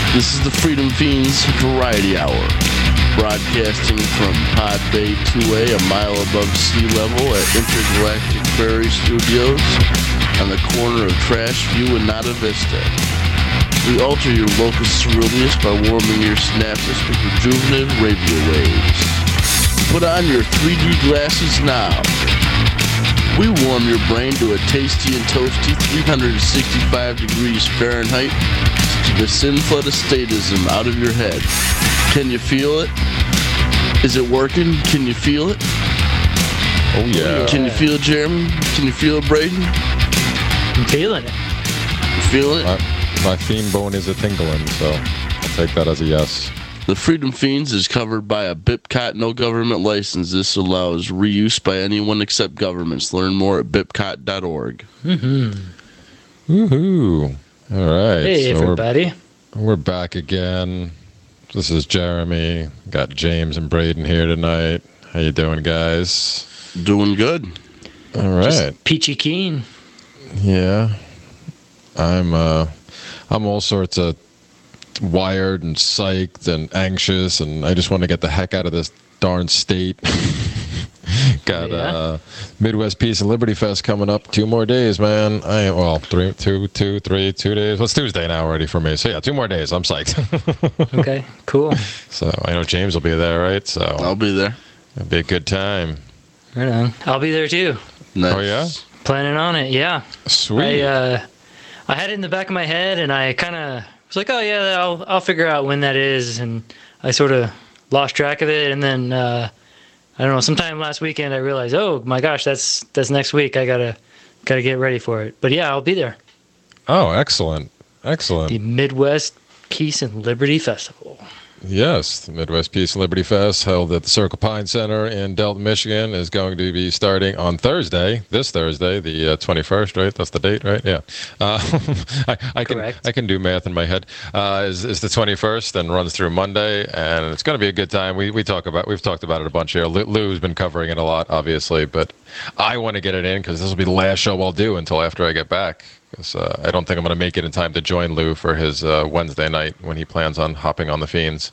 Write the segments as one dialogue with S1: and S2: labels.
S1: This is the Freedom Fiends Variety Hour, broadcasting from Pod Bay 2A, a mile above sea level at Intergalactic Prairie Studios on the corner of Trash View and Nada Vista. We alter your locus ceruleus by warming your synapses with rejuvenative radio waves. Put on your 3D glasses now. We warm your brain to a tasty and toasty 365 degrees Fahrenheit to the sin flood of statism out of your head. Can you feel it? Is it working? Can you feel it?
S2: Oh, yeah.
S1: Can you feel it, Jeremy? Can you feel it, Braden?
S3: I'm feeling it.
S1: You feeling it?
S2: My theme bone is a-tingling, so I'll take that as a yes.
S1: The Freedom Fiends is covered by a BIPCOT no government license. This allows reuse by anyone except governments. Learn more at bipcot.org.
S3: Mm-hmm.
S2: Woohoo. All right.
S3: Hey,
S2: so
S3: everybody.
S2: We're back again. This is Jeremy. Got James and Braden here tonight. How you doing, guys?
S1: Doing good.
S2: All right.
S3: Just peachy keen.
S2: Yeah. I'm all sorts of wired and psyched and anxious, and I just want to get the heck out of this darn state. Got Midwest Peace and Liberty Fest coming up. 2 more days, man. 2 days. It's Tuesday now already for me. So yeah, 2 more days. I'm psyched.
S3: Okay, cool.
S2: So I know James will be there, right? So
S1: I'll be there.
S2: It'll be a good time.
S3: Right on. I'll be there too.
S1: Nice.
S2: Oh yeah?
S3: Planning on it, yeah.
S2: Sweet.
S3: I had it in the back of my head, and I kind of was like, oh yeah, I'll figure out when that is, and I sort of lost track of it, and then I don't know, sometime last weekend I realized, oh my gosh, that's next week. I gotta get ready for it. But yeah, I'll be there.
S2: Oh, excellent. Excellent.
S3: The Midwest Peace and Liberty Festival.
S2: Yes, the Midwest Peace and Liberty Fest, held at the Circle Pine Center in Delton, Michigan, is going to be starting on this Thursday, the 21st, right? That's the date, right? Yeah. I can do math in my head. Is the 21st and runs through Monday, and it's going to be a good time. We've talked about it a bunch here. Lou's been covering it a lot, obviously, but I want to get it in because this will be the last show I'll do until after I get back. Because I don't think I'm going to make it in time to join Lou for his Wednesday night when he plans on hopping on the Fiends.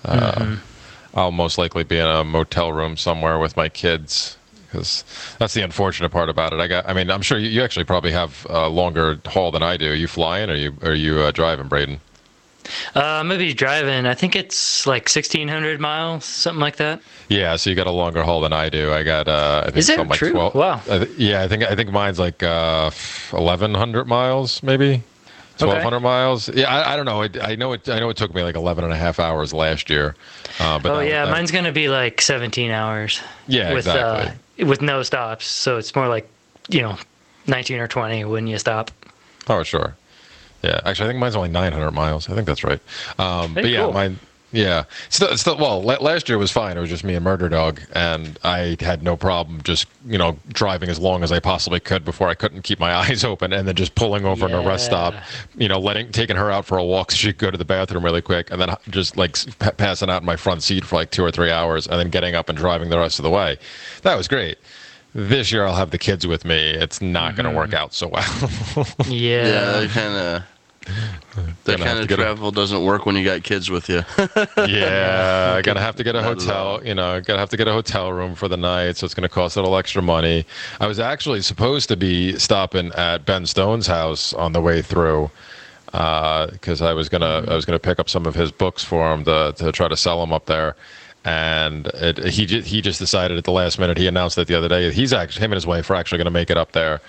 S2: I'll most likely be in a motel room somewhere with my kids, because that's the unfortunate part about it. I'm sure you actually probably have a longer haul than I do. Are you flying or are you driving, Braden?
S3: Maybe driving. I think it's like 1,600 miles, something like that.
S2: Yeah, so you got a longer haul than I do. I got I think
S3: is it
S2: something like
S3: true?
S2: 12.
S3: Wow.
S2: I think mine's like 1,100 miles, maybe 1,200 miles. Yeah, I don't know. I know it took me like 11 and a half hours last year.
S3: Mine's gonna be like 17 hours.
S2: Yeah,
S3: with,
S2: exactly.
S3: With no stops, so it's more like 19 or 20 when you stop.
S2: Oh, sure. Yeah, actually, I think mine's only 900 miles. I think that's right. But yeah,
S3: cool.
S2: mine. Yeah, last year was fine. It was just me and Murder Dog, and I had no problem just driving as long as I possibly could before I couldn't keep my eyes open, and then just pulling over in a rest stop, taking her out for a walk so she could go to the bathroom really quick, and then just like passing out in my front seat for like 2 or 3 hours, and then getting up and driving the rest of the way. That was great. This year I'll have the kids with me. It's not going to work out so well.
S1: Yeah, that kind of travel doesn't work when you got kids with you.
S2: Yeah, I gotta have to get a hotel. Gotta have to get a hotel room for the night, so it's gonna cost a little extra money. I was actually supposed to be stopping at Ben Stone's house on the way through, because I was gonna pick up some of his books for him to try to sell them up there. And he just decided at the last minute. He announced that the other day. Him and his wife are actually going to make it up there.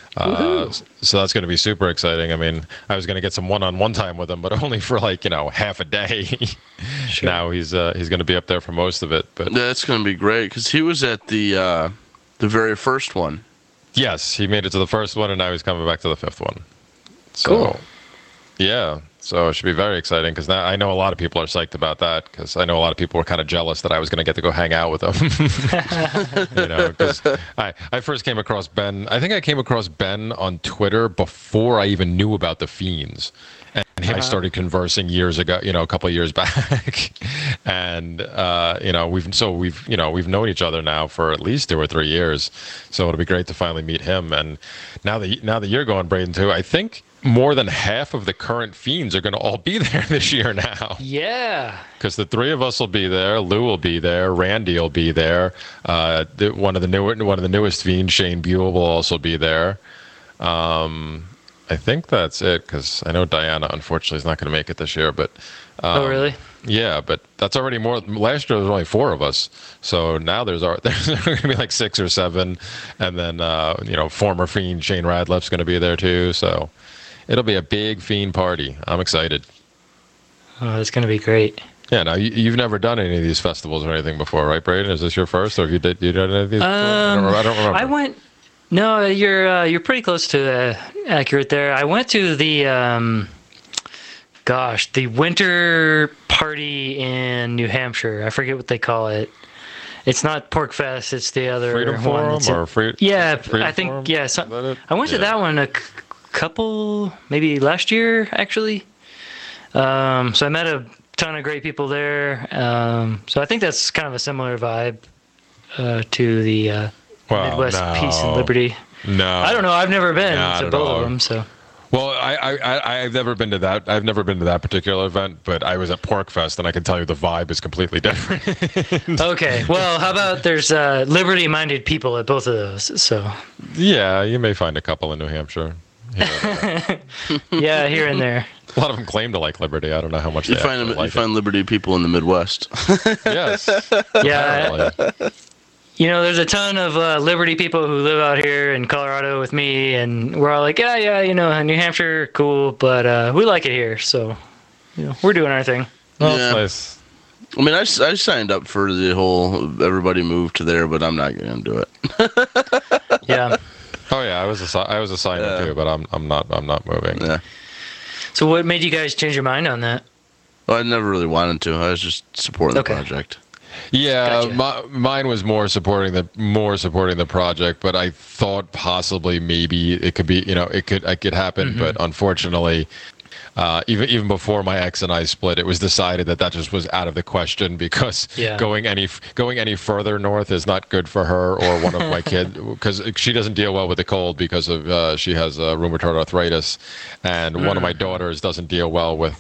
S2: So that's going to be super exciting. I mean, I was going to get some one-on-one time with him, but only for like half a day. Sure. Now he's going to be up there for most of it. But
S1: that's going to be great because he was at the very first one.
S2: Yes, he made it to the first one, and now he's coming back to the 5th one. So,
S3: cool.
S2: Yeah. So it should be very exciting because now I know a lot of people are psyched about that because I know a lot of people were kind of jealous that I was going to get to go hang out with them. Because I first came across Ben. I think I came across Ben on Twitter before I even knew about the Fiends. And I started conversing years ago, a couple of years back, and we've known each other now for at least 2 or 3 years. So it'll be great to finally meet him. And now that you're going, Braden, too, I think more than half of the current Fiends are going to all be there this year now.
S3: Yeah.
S2: Because the three of us will be there. Lou will be there. Randy will be there. One of the newest Fiends, Shane Buell, will also be there. I think that's it, because I know Diana, unfortunately, is not going to make it this year. But
S3: Oh, really?
S2: yeah, but that's already more. Last year there was only 4 of us, so now there's going to be like 6 or 7, and then former Fiend Shane Radliff's going to be there too. So it'll be a big Fiend party. I'm excited.
S3: Oh, it's going to be great.
S2: Yeah. Now you've never done any of these festivals or anything before, right, Braden? Is this your first, or have you done any of these? Before? I don't remember.
S3: I went. No, you're pretty close to accurate there. I went to the the winter party in New Hampshire. I forget what they call it. It's not Pork Fest. It's the other
S2: Freedom
S3: one.
S2: Forum or
S3: Yeah,
S2: Freedom
S3: I think
S2: Forum?
S3: I went to that one a couple, maybe last year actually. So I met a ton of great people there. So I think that's kind of a similar vibe to the Midwest Peace and Liberty.
S2: No,
S3: I don't know. I've never been
S2: Not
S3: to
S2: at
S3: both
S2: all.
S3: of them. So
S2: Well, I've never been to that. I've never been to that particular event, but I was at Pork Fest, and I can tell you the vibe is completely different.
S3: okay. Well, how about there's liberty-minded people at both of those? So
S2: Yeah, you may find a couple in New Hampshire.
S3: yeah, here and there.
S2: A lot of them claim to like liberty. I don't know how much
S1: You
S2: they
S1: find
S2: actually like
S1: you find Liberty people in the Midwest.
S2: Yes.
S3: Yeah.
S2: Apparently.
S3: There's a ton of Liberty people who live out here in Colorado with me, and we're all like, yeah, New Hampshire, cool, but we like it here, so we're doing our thing.
S2: Well,
S1: Yeah.
S2: it's nice.
S1: I mean, I signed up for the whole everybody move to there, but I'm not going to do it.
S3: Yeah.
S2: Oh yeah, I was assigned
S1: Yeah.
S2: too, but I'm not moving.
S1: Yeah.
S3: So what made you guys change your mind on that?
S1: Well, I never really wanted to. I was just supporting
S3: Okay.
S1: the project.
S2: Yeah,
S3: Gotcha.
S2: mine was more supporting the project, but I thought possibly maybe it could be, it could happen,
S3: Mm-hmm.
S2: but unfortunately, even before my ex and I split, it was decided that just was out of the question, because
S3: Yeah.
S2: going any further north is not good for her or one of my kids, because she doesn't deal well with the cold because of she has rheumatoid arthritis, and one of my daughters doesn't deal well with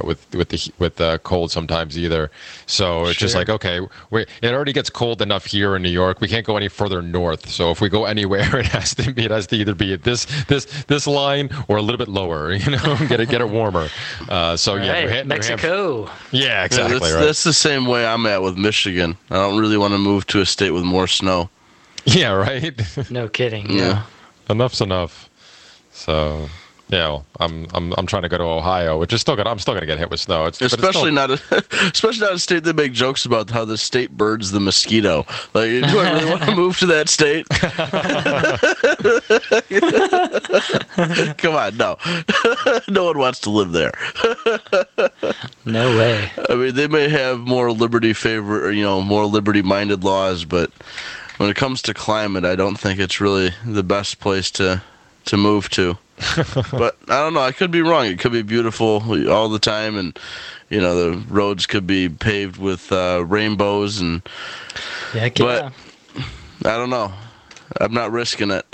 S2: the cold sometimes either. So it's just
S3: Sure.
S2: like, okay, it already gets cold enough here in New York. We can't go any further north. So if we go anywhere, it has to either be at this line or a little bit lower. Get it warmer. So yeah,
S3: Right,
S2: New Hampshire.
S3: Mexico.
S2: Yeah, exactly.
S1: that's,
S2: right.
S1: that's the same way I'm at with Michigan. I don't really want to move to a state with more snow.
S2: Yeah, right.
S3: No kidding.
S1: Yeah.
S2: Enough's enough. So yeah, well, I'm trying to go to Ohio, which is I'm still gonna get hit with snow.
S1: Especially not a state that make jokes about how the state birds the mosquito. Like, do I really want to move to that state? Come on, no. No one wants to live there.
S3: No way.
S1: I mean, they may have more liberty more liberty-minded laws, but when it comes to climate, I don't think it's really the best place to move to. But I don't know. I could be wrong. It could be beautiful all the time, and the roads could be paved with rainbows, and
S3: Yeah,
S1: But- I don't know. I'm not risking it.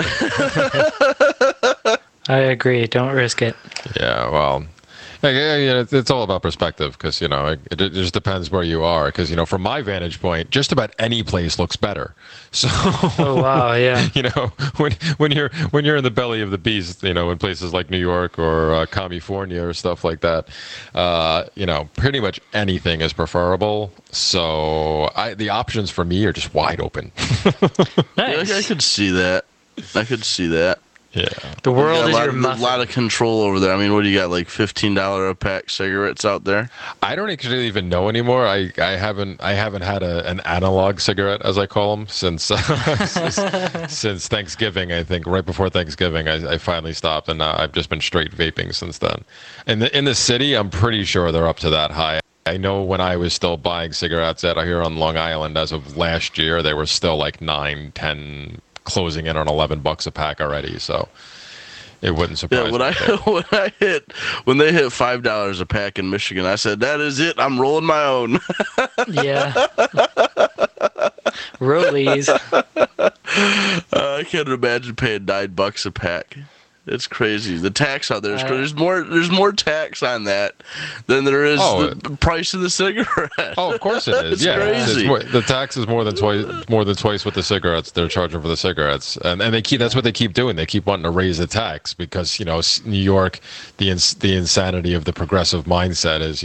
S3: I agree. Don't risk it.
S2: Yeah, well, it's all about perspective, because it just depends where you are. Because from my vantage point, just about any place looks better. So
S3: Oh wow, yeah.
S2: when you're in the belly of the beast, in places like New York or California or stuff like that, pretty much anything is preferable. So the options for me are just wide open.
S3: Nice.
S1: I could see that.
S2: Yeah.
S3: The world
S1: You
S3: is
S1: got
S3: your
S1: a
S3: muffin.
S1: lot of control over there. I mean, what do you got, like $15 a pack cigarettes out there?
S2: I don't actually even know anymore. I haven't had an analog cigarette, as I call them, since since Thanksgiving. I think right before Thanksgiving, I finally stopped, and I've just been straight vaping since then. And in the city, I'm pretty sure they're up to that high. I know when I was still buying cigarettes out here on Long Island, as of last year, they were still like 9, 10, closing in on $11 a pack already. So it wouldn't surprise
S1: Yeah,
S2: me.
S1: when they hit $5 a pack in Michigan, I said, that is it. I'm rolling my own.
S3: Yeah. Rollies.
S1: I can't imagine paying $9 a pack. It's crazy. The tax out there is crazy. There's more tax on that than there is the price of the cigarette.
S2: Oh, of course it is.
S1: It's crazy.
S2: The tax is more than twice what the cigarettes they're charging for the cigarettes, and that's what they keep doing. They keep wanting to raise the tax because New York, the insanity of the progressive mindset is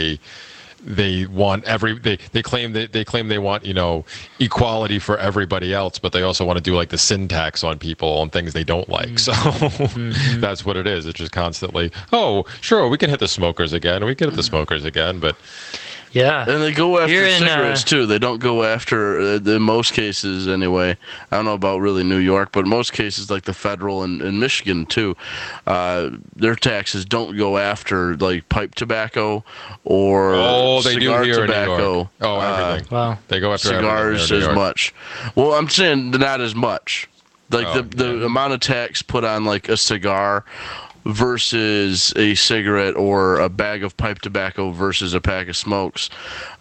S2: they want they claim they want equality for everybody else, but they also want to do like the sin tax on people on things they don't like. So that's what it is. It's just constantly, oh sure, we can hit the smokers again, but
S1: yeah, and they go after cigarettes too. They don't go after, in most cases anyway. I don't know about really New York, but in most cases, like the federal and Michigan too, their taxes don't go after like pipe tobacco or cigar tobacco.
S2: Oh, everything.
S3: Wow.
S2: They go after
S1: cigars as much. Well, I'm saying not as much. Like the amount of tax put on like a cigar versus a cigarette or a bag of pipe tobacco versus a pack of smokes,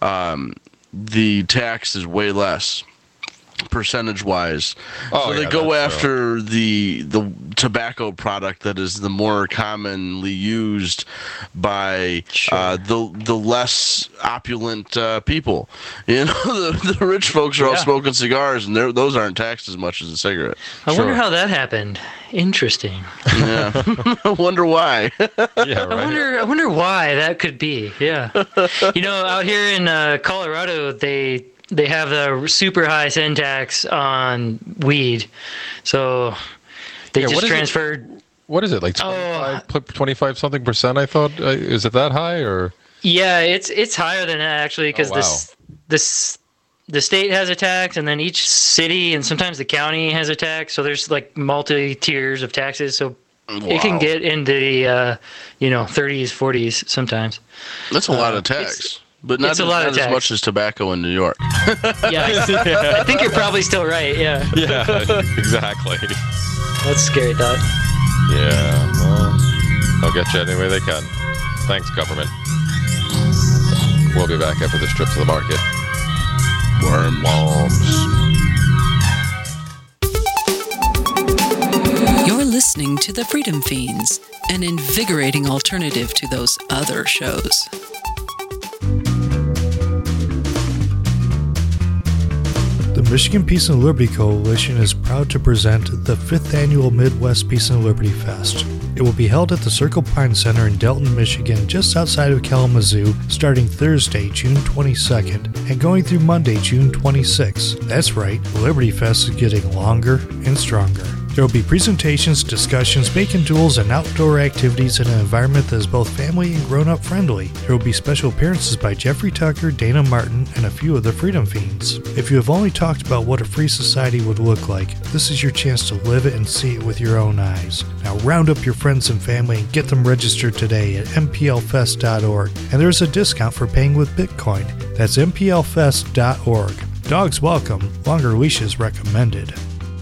S1: the tax is way less percentage-wise. So they go after the tobacco product that is the more commonly used by the less opulent people. The rich folks are all smoking cigars, and those aren't taxed as much as a cigarette.
S3: I wonder how that happened. Interesting.
S1: Yeah. I wonder why.
S2: Yeah, right.
S3: I wonder why that could be. Yeah. Out here in Colorado, they have the super high sin tax on weed, so they just transferred.
S2: What is it, like 25 something percent? I thought is it that high or? Yeah,
S3: it's higher than that actually because the state has a tax, and then each city and sometimes the county has a tax. So there's like multi tiers of taxes. So it can get into the 30s, 40s sometimes.
S1: That's a lot of tax. But not as much as tobacco in New York.
S3: Yeah, I think you're probably still right. Yeah.
S2: Yeah, exactly.
S3: That's a scary thought.
S2: Yeah, well, they'll get you any way they can. Thanks, government. We'll be back after this trip to the market. Worm bombs.
S4: You're listening to The Freedom Fiends, an invigorating alternative to those other shows.
S5: The Michigan Peace and Liberty Coalition is proud to present the 5th Annual Midwest Peace and Liberty Fest. It will be held at the Circle Pine Center in Delton, Michigan, just outside of Kalamazoo, starting Thursday, June 22nd, and going through Monday, June 26th. That's right, Liberty Fest is getting longer and stronger. There will be presentations, discussions, bacon duels, and outdoor activities in an environment that is both family and grown-up friendly. There will be special appearances by Jeffrey Tucker, Dana Martin, and a few of the Freedom Fiends. If you have only talked about what a free society would look like, this is your chance to live it and see it with your own eyes. Now round up your friends and family and get them registered today at mplfest.org. And there's a discount for paying with Bitcoin. That's mplfest.org. Dogs welcome, longer leashes recommended.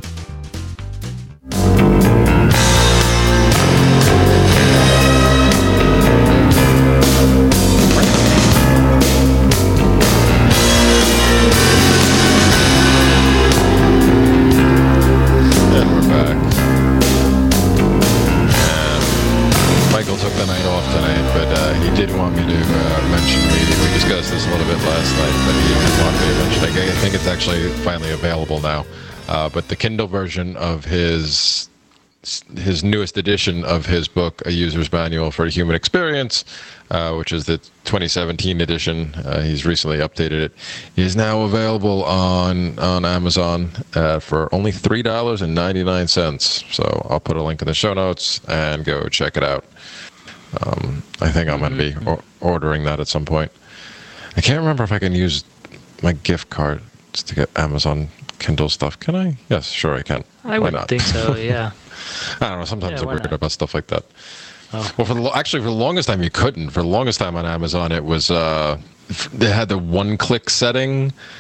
S2: Finally available now, but the Kindle version of his newest edition of his book, A User's Manual for Human Experience, which is the 2017 edition, he's recently updated it, is now available on Amazon for only $3.99. So I'll put a link in the show notes and go check it out. I think I'm going to be ordering that at some point. I can't remember if I can use my gift card to get Amazon Kindle stuff. Can I? Yes, sure I can.
S3: I would think so, yeah.
S2: I don't know. Sometimes I'm weird about stuff like that. Oh. Well, for the longest time you couldn't. For the longest time on Amazon, it was they had the one-click setting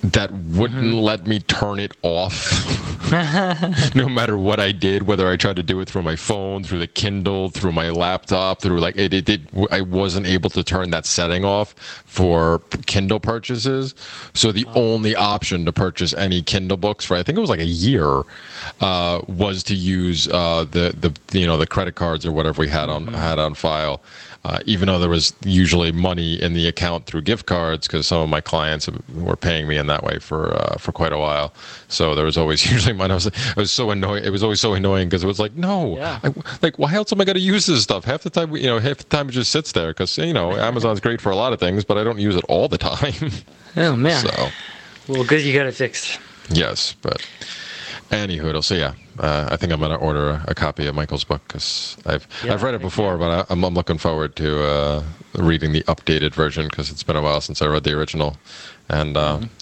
S2: that wouldn't let me turn it off. No matter what I did, whether I tried to do it through my phone, through the Kindle, through my laptop, through like I wasn't able to turn that setting off for Kindle purchases. So the only option to purchase any Kindle books for, I think it was like a year, was to use the credit cards or whatever we had on file. Even though there was usually money in the account through gift cards, because some of my clients were paying me in that way for quite a while. So there was always usually money. I was so annoyed. It was always so annoying because it was like, no, why else am I going to use this stuff? Half the time it just sits there because Amazon's great for a lot of things, but I don't use it all the time.
S3: Oh man.
S2: So,
S3: well, good you got it fixed.
S2: Yes, but. Anywho, so yeah, I think I'm going to order a copy of Michael's book because I've read it before, but I'm looking forward to reading the updated version because it's been a while since I read the original, and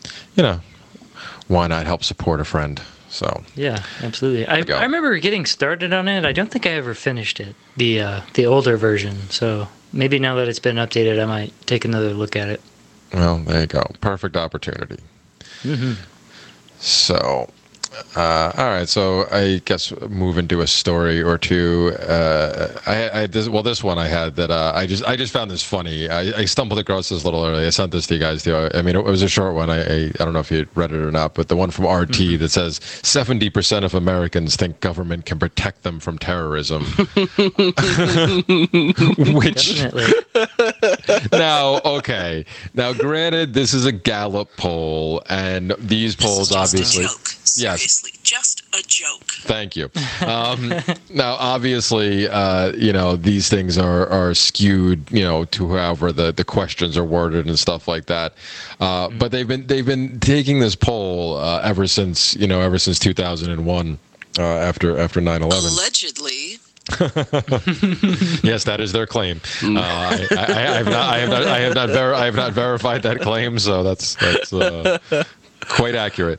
S2: why not help support a friend? So
S3: yeah, absolutely. I remember getting started on it. I don't think I ever finished it, the older version. So maybe now that it's been updated, I might take another look at it.
S2: Well, there you go. Perfect opportunity. Mm-hmm. So. All right, so I guess move into a story or two. This one I had that I just found this funny. I stumbled across this a little early. I sent this to you guys too. I mean, it was a short one. I don't know if you read it or not, but the one from RT that says 70% of Americans think government can protect them from terrorism. Which now granted, this is a Gallup poll, and these polls obviously. Yes.
S6: Seriously, just a joke.
S2: Thank you. Now, obviously, these things are skewed, to however the questions are worded and stuff like that. But they've been taking this poll ever since 2001, after 9/11.
S6: Allegedly.
S2: Yes, that is their claim. I have not verified that claim, so that's quite accurate.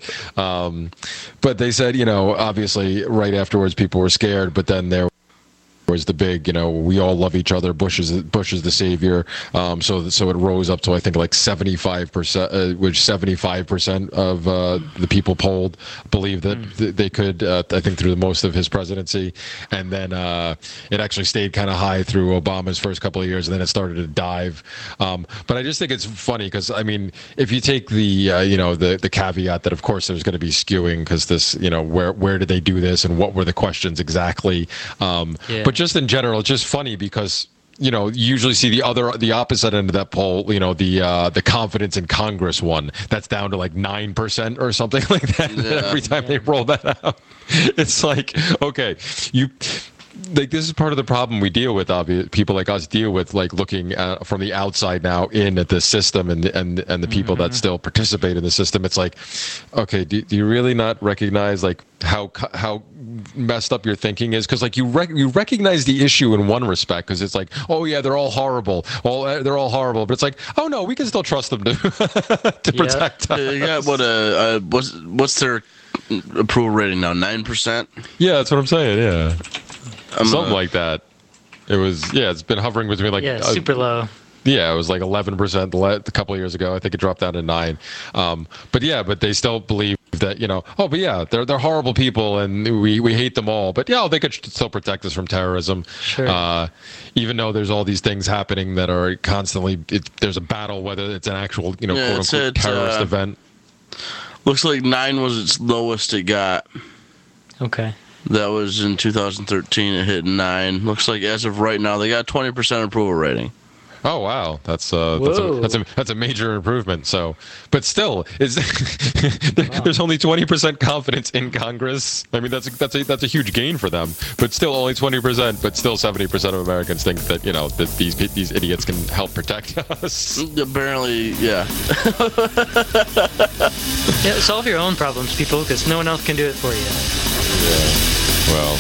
S2: But they said, obviously right afterwards people were scared, but then there was the big, we all love each other. Bush is the savior. So it rose up to I think like 75%, which 75% of the people polled believe that they could. I think through most of his presidency, and then it actually stayed kind of high through Obama's first couple of years, and then it started to dive. But I just think it's funny because I mean, if you take the the caveat that of course there's going to be skewing because this where did they do this and what were the questions exactly? But just in general, it's just funny because you usually see the opposite end of that poll. The confidence in Congress one that's down to like 9% or something like that. Yeah. Every time they roll that out, it's like okay, this is part of the problem we deal with. People like us deal with like looking from the outside now in at the system and the people that still participate in the system. It's like, okay, do you really not recognize like how messed up your thinking is? Because like you recognize the issue in one respect because it's like, oh yeah, they're all horrible, they're all horrible, but it's like, oh no, we can still trust them to protect us.
S1: Yeah, what's their approval rating now? 9%.
S2: Yeah, that's what I'm saying. Yeah. Something like that. It was, it's been hovering between like
S3: super low.
S2: Yeah, it was like 11% a couple of years ago. I think it dropped down to 9%. But they still believe that they're horrible people and we hate them all. But they could still protect us from terrorism.
S3: Sure.
S2: Even though there's all these things happening that are constantly there's a battle whether it's an actual quote unquote terrorist event.
S1: Looks like 9 was its lowest it got.
S3: Okay.
S1: That was in 2013. It hit 9. Looks like as of right now, they got 20% approval rating.
S2: Oh wow, that's a major improvement. So, but still, there's only 20% confidence in Congress. I mean, that's a huge gain for them. But still, only 20%. But still, 70% of Americans think that that these idiots can help protect us.
S1: Apparently, yeah.
S3: Yeah, solve your own problems, people, because no one else can do it for you.
S2: Yeah. Well.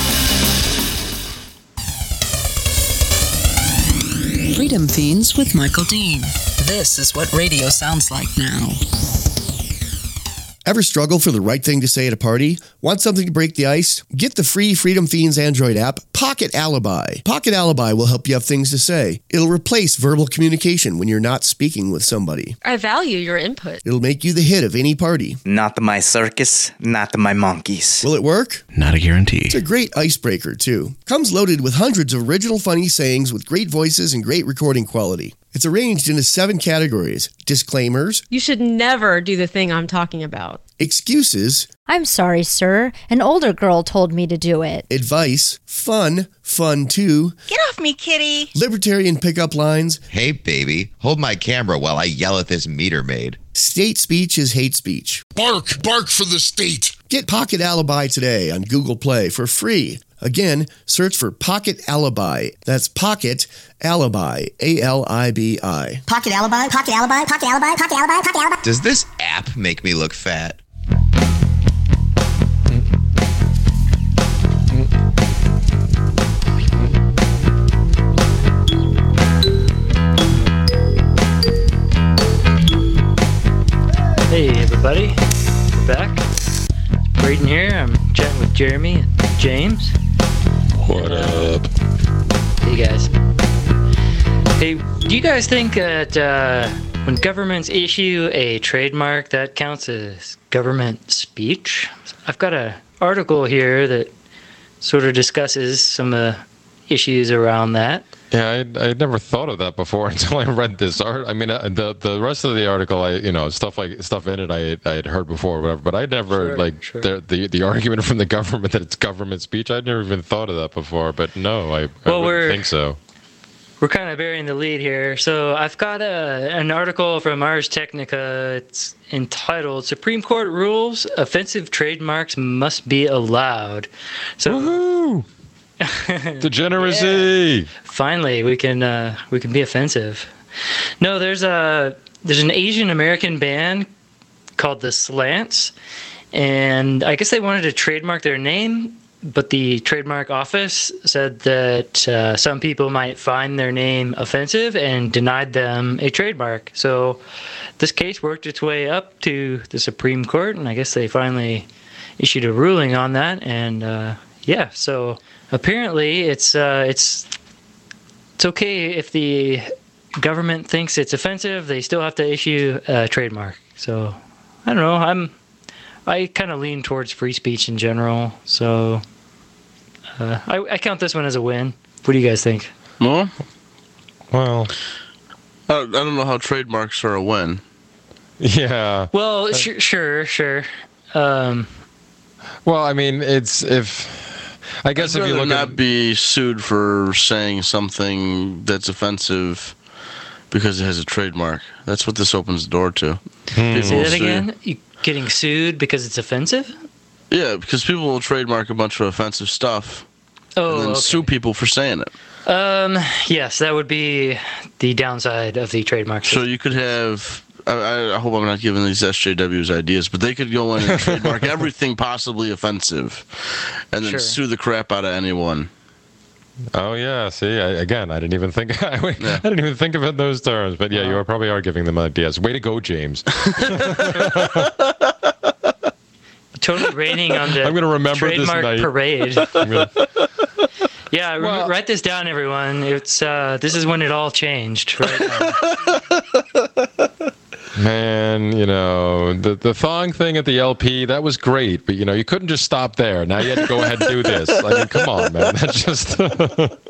S4: Freedom Fiends with Michael Dean. This is what radio sounds like now.
S7: Ever struggle for the right thing to say at a party? Want something to break the ice? Get the free Freedom Fiends Android app, Pocket Alibi. Pocket Alibi will help you have things to say. It'll replace verbal communication when you're not speaking with somebody.
S8: I value your input.
S7: It'll make you the hit of any party.
S9: Not my circus, not my monkeys.
S7: Will it work?
S10: Not a guarantee.
S7: It's a great icebreaker, too. Comes loaded with hundreds of original funny sayings with great voices and great recording quality. It's arranged into 7 categories. Disclaimers.
S8: You should never do the thing I'm talking about.
S7: Excuses.
S11: I'm sorry, sir. An older girl told me to do it.
S7: Advice. Fun too.
S6: Get off me, kitty.
S7: Libertarian pickup lines.
S12: Hey, baby, hold my camera while I yell at this meter maid.
S7: State speech is hate speech.
S13: Bark for the state.
S7: Get Pocket Alibi today on Google Play for free. Again, search for Pocket Alibi. That's Pocket Alibi, A-L-I-B-I.
S14: Pocket Alibi, Pocket Alibi, Pocket Alibi, Pocket Alibi, Pocket Alibi.
S12: Does this app make me look fat?
S3: Hey everybody, we're back. Braden here. I'm chatting with Jeremy and James.
S2: What up?
S3: Hey guys. Hey, do you guys think that when governments issue a trademark, that counts as government speech? I've got an article here that sort of discusses some issues around that.
S2: Yeah, I never thought of that before until I read this art. I mean, the rest of the article, stuff in it, I had heard before, or whatever. But I never the argument from the government that it's government speech. I'd never even thought of that before. But no, I wouldn't think so.
S3: We're kind of burying the lead here. So I've got an article from Ars Technica. It's entitled "Supreme Court Rules: Offensive Trademarks Must Be Allowed." So.
S2: Woohoo! Degeneracy.
S3: Yeah. Finally, we can be offensive. No, there's an Asian American band called the Slants, and I guess they wanted to trademark their name, but the trademark office said that some people might find their name offensive and denied them a trademark. So this case worked its way up to the Supreme Court, and I guess they finally issued a ruling on that. And so. Apparently, it's okay if the government thinks it's offensive. They still have to issue a trademark. So, I don't know. I kind of lean towards free speech in general. So, I count this one as a win. What do you guys think?
S1: Well,
S2: I
S1: don't know how trademarks are a win.
S2: Yeah.
S3: Well, sure.
S2: Well, I mean, I guess if you look
S1: not be sued for saying something that's offensive because it has a trademark. That's what this opens the door to.
S3: Say that again? You getting sued because it's offensive?
S1: Yeah, because people will trademark a bunch of offensive stuff and then sue people for saying it.
S3: Yes, that would be the downside of the trademark system.
S1: So you could have... I hope I'm not giving these SJWs ideas, but they could go in and trademark everything possibly offensive and then sue the crap out of anyone.
S2: Oh yeah, see, I didn't even think I didn't even think of it in those terms, but yeah, you probably are giving them ideas. Way to go, James.
S3: Totally raining on the
S2: I'm gonna remember
S3: trademark
S2: this night.
S3: Parade. Yeah, write this down, everyone. It's this is when it all changed. Right now.
S2: Man, the thong thing at the LP, that was great, but you couldn't just stop there. Now you had to go ahead and do this. I mean, come on, man. That's just
S1: But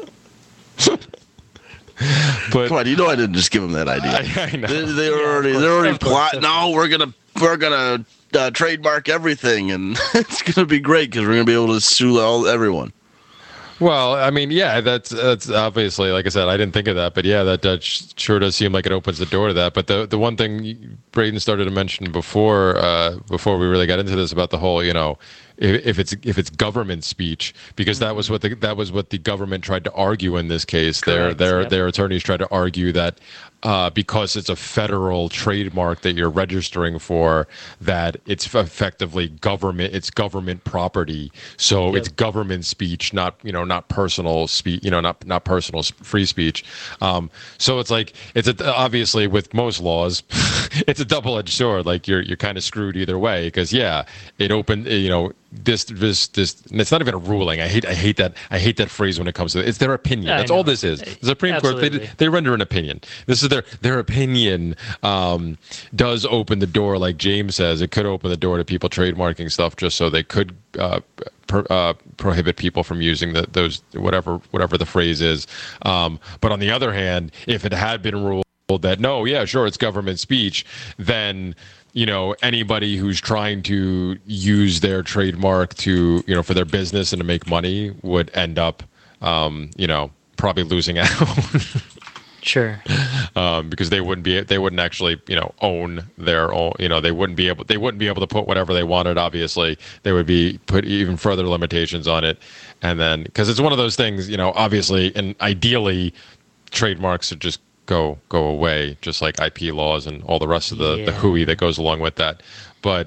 S1: come on, I didn't just give them that idea.
S2: I know.
S1: They're already plotting. No, we're gonna trademark everything, and it's gonna be great because we're gonna be able to sue everyone.
S2: Well, I mean, yeah, that's obviously, like I said, I didn't think of that, but yeah, that sure does seem like it opens the door to that. But the one thing Braden started to mention before we really got into this about the whole, if it's government speech, because that was what the government tried to argue in this case. Their attorneys tried to argue that because it's a federal trademark that you're registering for, that it's effectively government property. So it's government speech, not personal speech, not personal free speech. So it's like obviously with most laws, it's a double-edged sword. Like you're kind of screwed either way, because it opened this it's not even a ruling. I hate that phrase when it comes to it. It's their opinion. That's all this is. The Supreme Court, they render an opinion. This is their opinion. Does open the door, like James says, it could open the door to people trademarking stuff just so they could prohibit people from using those whatever the phrase is. But on the other hand, if it had been ruled that no, yeah, sure, it's government speech, then anybody who's trying to use their trademark to, for their business and to make money would end up, probably losing out.
S3: Sure.
S2: Because they wouldn't actually, own their own, they wouldn't be able to put whatever they wanted. Obviously, they would be put even further limitations on it. And then, because it's one of those things, obviously, and ideally, trademarks would just go away, just like IP laws and all the rest of the hooey that goes along with that. But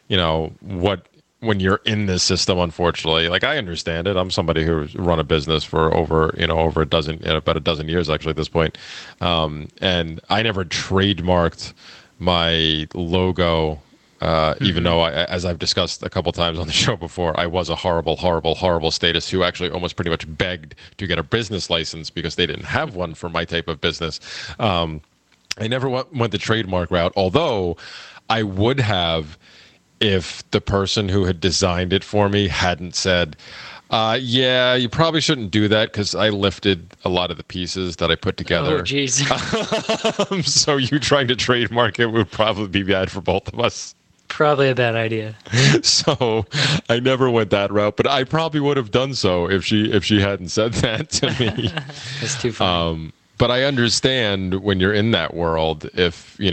S2: when you're in this system, unfortunately, like I understand it. I'm somebody who's run a business for over about a dozen years actually at this point, and I never trademarked my logo. Even though, as I've discussed a couple times on the show before, I was a horrible statist who actually almost pretty much begged to get a business license because they didn't have one for my type of business. I never went the trademark route, although I would have if the person who had designed it for me hadn't said, yeah, you probably shouldn't do that because I lifted a lot of the pieces that I put together.
S3: Oh, jeez.
S2: So you trying to trademark it would probably be bad for both of us.
S3: Probably a bad idea.
S2: So I never went that route, but I probably would have done so if she hadn't said that to me.
S3: That's too funny.
S2: But I understand when you're in that world, if
S3: you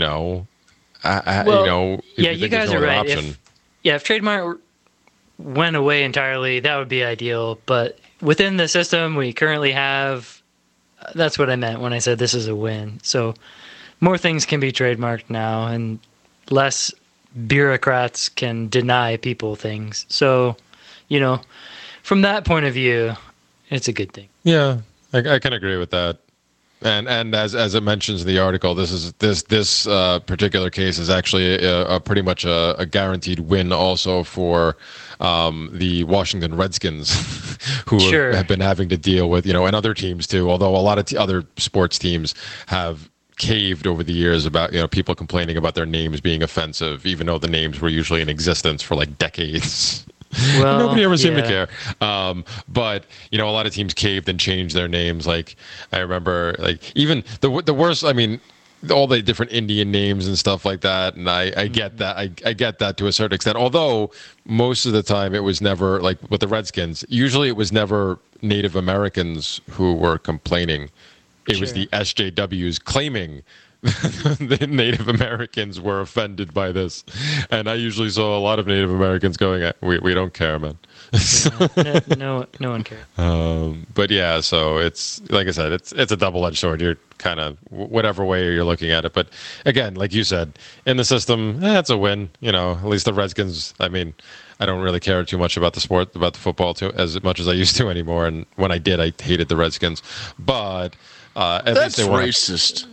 S3: guys are right.
S2: Option.
S3: If trademark went away entirely, that would be ideal. But within the system we currently have, that's what I meant when I said this is a win. So more things can be trademarked now, and less bureaucrats can deny people things. So, from that point of view, it's a good thing.
S2: Yeah, I can agree with that. And as it mentions in the article, this particular case is actually a pretty much a guaranteed win also for the Washington Redskins, who have been having to deal with, and other teams too. Although a lot of other sports teams have caved over the years about people complaining about their names being offensive, even though the names were usually in existence for like decades. Well, nobody ever seemed to care. But a lot of teams caved and changed their names. Like I remember, like even the worst. I mean, all the different Indian names and stuff like that. And I get that. I get that to a certain extent. Although most of the time it was never like with the Redskins. Usually it was never Native Americans who were complaining. It was the SJWs claiming the Native Americans were offended by this. And I usually saw a lot of Native Americans going, we don't care, man.
S3: No one cares.
S2: But yeah, so it's, like I said, it's a double-edged sword. You're kind of, whatever way you're looking at it. But again, like you said, in the system, it's a win. At least the Redskins, I mean, I don't really care too much about the sport, about the football too, as much as I used to anymore. And when I did, I hated the Redskins. But at least they weren't
S1: racist.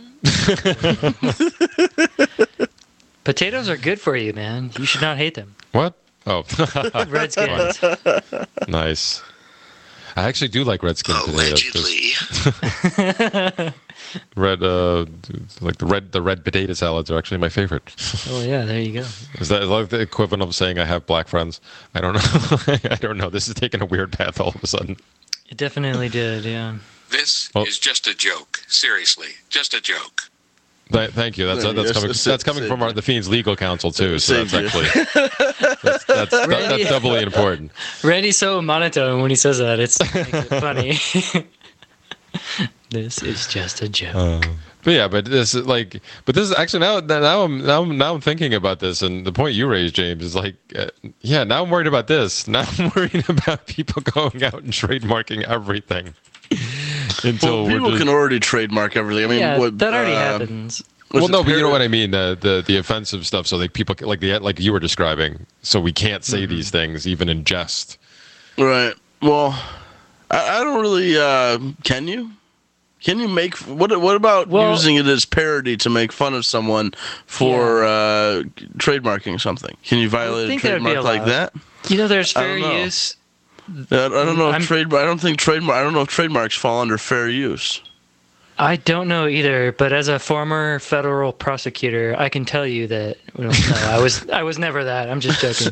S3: Potatoes are good for you, man. You should not hate them.
S2: What? Oh,
S3: Redskins.
S2: Nice. I actually do like Redskin potatoes. Like the red potato salads are actually my favorite.
S3: Oh yeah, there you go.
S2: Is that like the equivalent of saying I have black friends? I don't know. I don't know. This is taking a weird path all of a sudden.
S3: It definitely did, yeah.
S13: This is just a joke. Seriously, just a joke.
S2: Thank you. That's coming from the Fiend's legal counsel too. So that's actually that's doubly important.
S3: Randy's so monotone when he says that. It makes it funny. This is just a joke.
S2: but this is actually now I'm thinking about this, and the point you raised, James, is like, now I'm worried about this. Now I'm worried about people going out and trademarking everything.
S1: Well, people can already trademark everything. I mean,
S3: that already happens.
S2: Well, no, but you know what I mean. The offensive stuff. So like people like you were describing. So we can't say these things even in jest.
S1: Right. Well, I don't really. Can you? Can you make what about using it as parody to make fun of someone for trademarking something? Can you violate a trademark like that?
S3: You know, there's fair use.
S1: I don't know if I don't know if trademarks fall under fair use.
S3: I don't know either, but as a former federal prosecutor, I can tell you that I was never that. I'm just joking.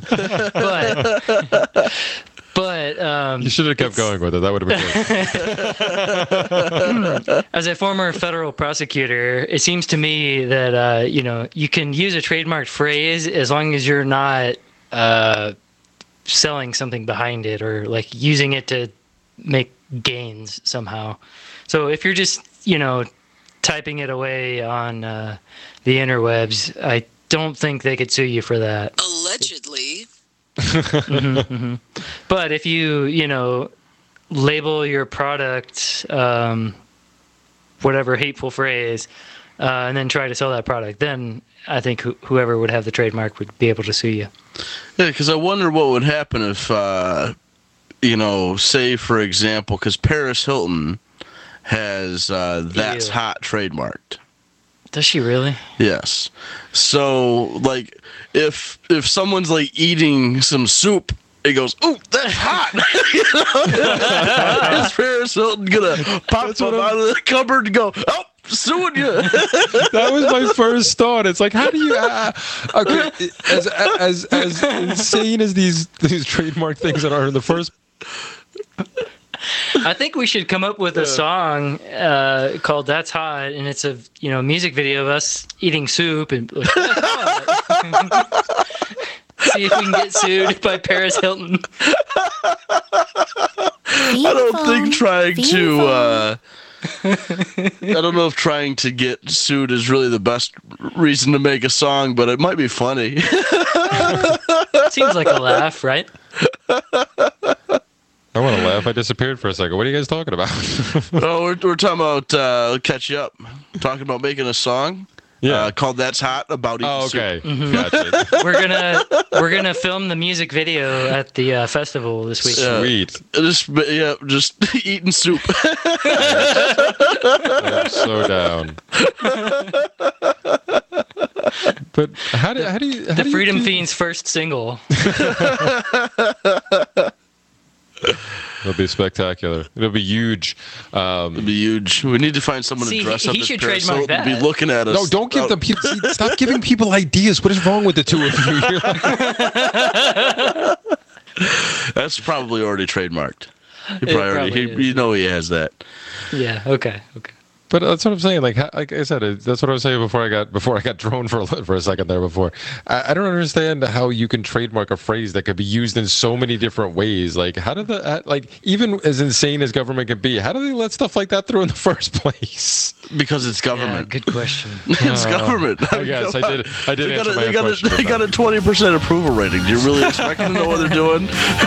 S3: But
S2: you should have kept going with it. That would have been good.
S3: As a former federal prosecutor, it seems to me that you can use a trademarked phrase as long as you're not selling something behind it or like using it to make gains somehow. So if you're just typing it away on the interwebs, I don't think they could sue you for that.
S6: Allegedly.
S3: But if you label your product whatever hateful phrase and then try to sell that product, then I think whoever would have the trademark would be able to sue you.
S1: Yeah, because I wonder what would happen if say for example, because Paris Hilton has That's Hot trademarked.
S3: Does she really?
S1: Yes. So, like, if someone's like eating some soup, it goes, "Oh, that's hot!" Is Paris Hilton gonna pop up out of the cupboard and go, "Oh, suing you"?
S2: That was my first thought. It's like, how do you? Okay, as insane as these trademark things that are in the first.
S3: I think we should come up with a song called "That's Hot," and it's a music video of us eating soup and like, that's hot. See if we can get sued by Paris Hilton.
S1: I don't think trying to. I don't know if trying to get sued is really the best reason to make a song, but it might be funny.
S3: Seems like a laugh, right?
S2: I want to laugh. I disappeared for a second. What are you guys talking about?
S1: Oh, we're talking about catch you up. Talking about making a song. Yeah. Called "That's Hot" about eating soup.
S3: Mm-hmm.
S2: Gotcha.
S3: We're gonna film the music video at the festival this week.
S2: Sweet.
S1: Just eating soup.
S2: I'm so down. But how do you?
S3: The Freedom Fiends' first single.
S2: It'll be spectacular. It'll be huge.
S1: It'll be huge. We need to find someone to dress up as Paris Hilton and be looking at us.
S2: No, don't give them people. Stop giving people ideas. What is wrong with the two of
S1: you? That's probably already trademarked. He has that.
S3: Yeah. Okay.
S2: But that's what I'm saying. Like I said, that's what I was saying before I got drone for a second there. Before I don't understand how you can trademark a phrase that could be used in so many different ways. Like how did even as insane as government can be, how do they let stuff like that through in the first place?
S1: Because it's government.
S3: Yeah, good question.
S1: It's government.
S2: I guess I did. Answer my question.
S1: They got a 20% approval rating. Do you really expect them to know what they're doing?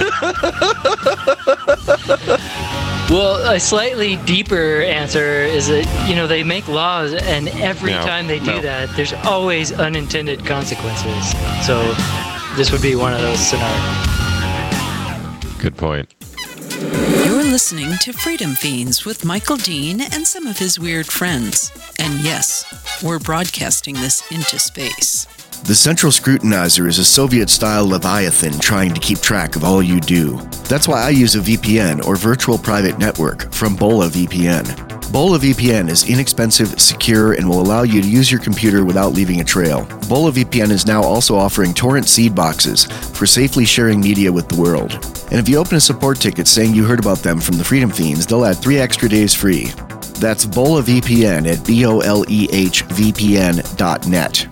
S3: Well, a slightly deeper answer is that, they make laws, and every time they do that, there's always unintended consequences. So this would be one of those scenarios.
S2: Good point.
S4: You're listening to Freedom Fiends with Michael Dean and some of his weird friends. And yes, we're broadcasting this into space.
S7: The Central Scrutinizer is a Soviet-style Leviathan trying to keep track of all you do. That's why I use a VPN, or Virtual Private Network, from Bola VPN. Bola VPN is inexpensive, secure, and will allow you to use your computer without leaving a trail. Bola VPN is now also offering torrent seed boxes for safely sharing media with the world. And if you open a support ticket saying you heard about them from the Freedom Fiends, they'll add 3 extra days free. That's Bola VPN at bolehvpn.net.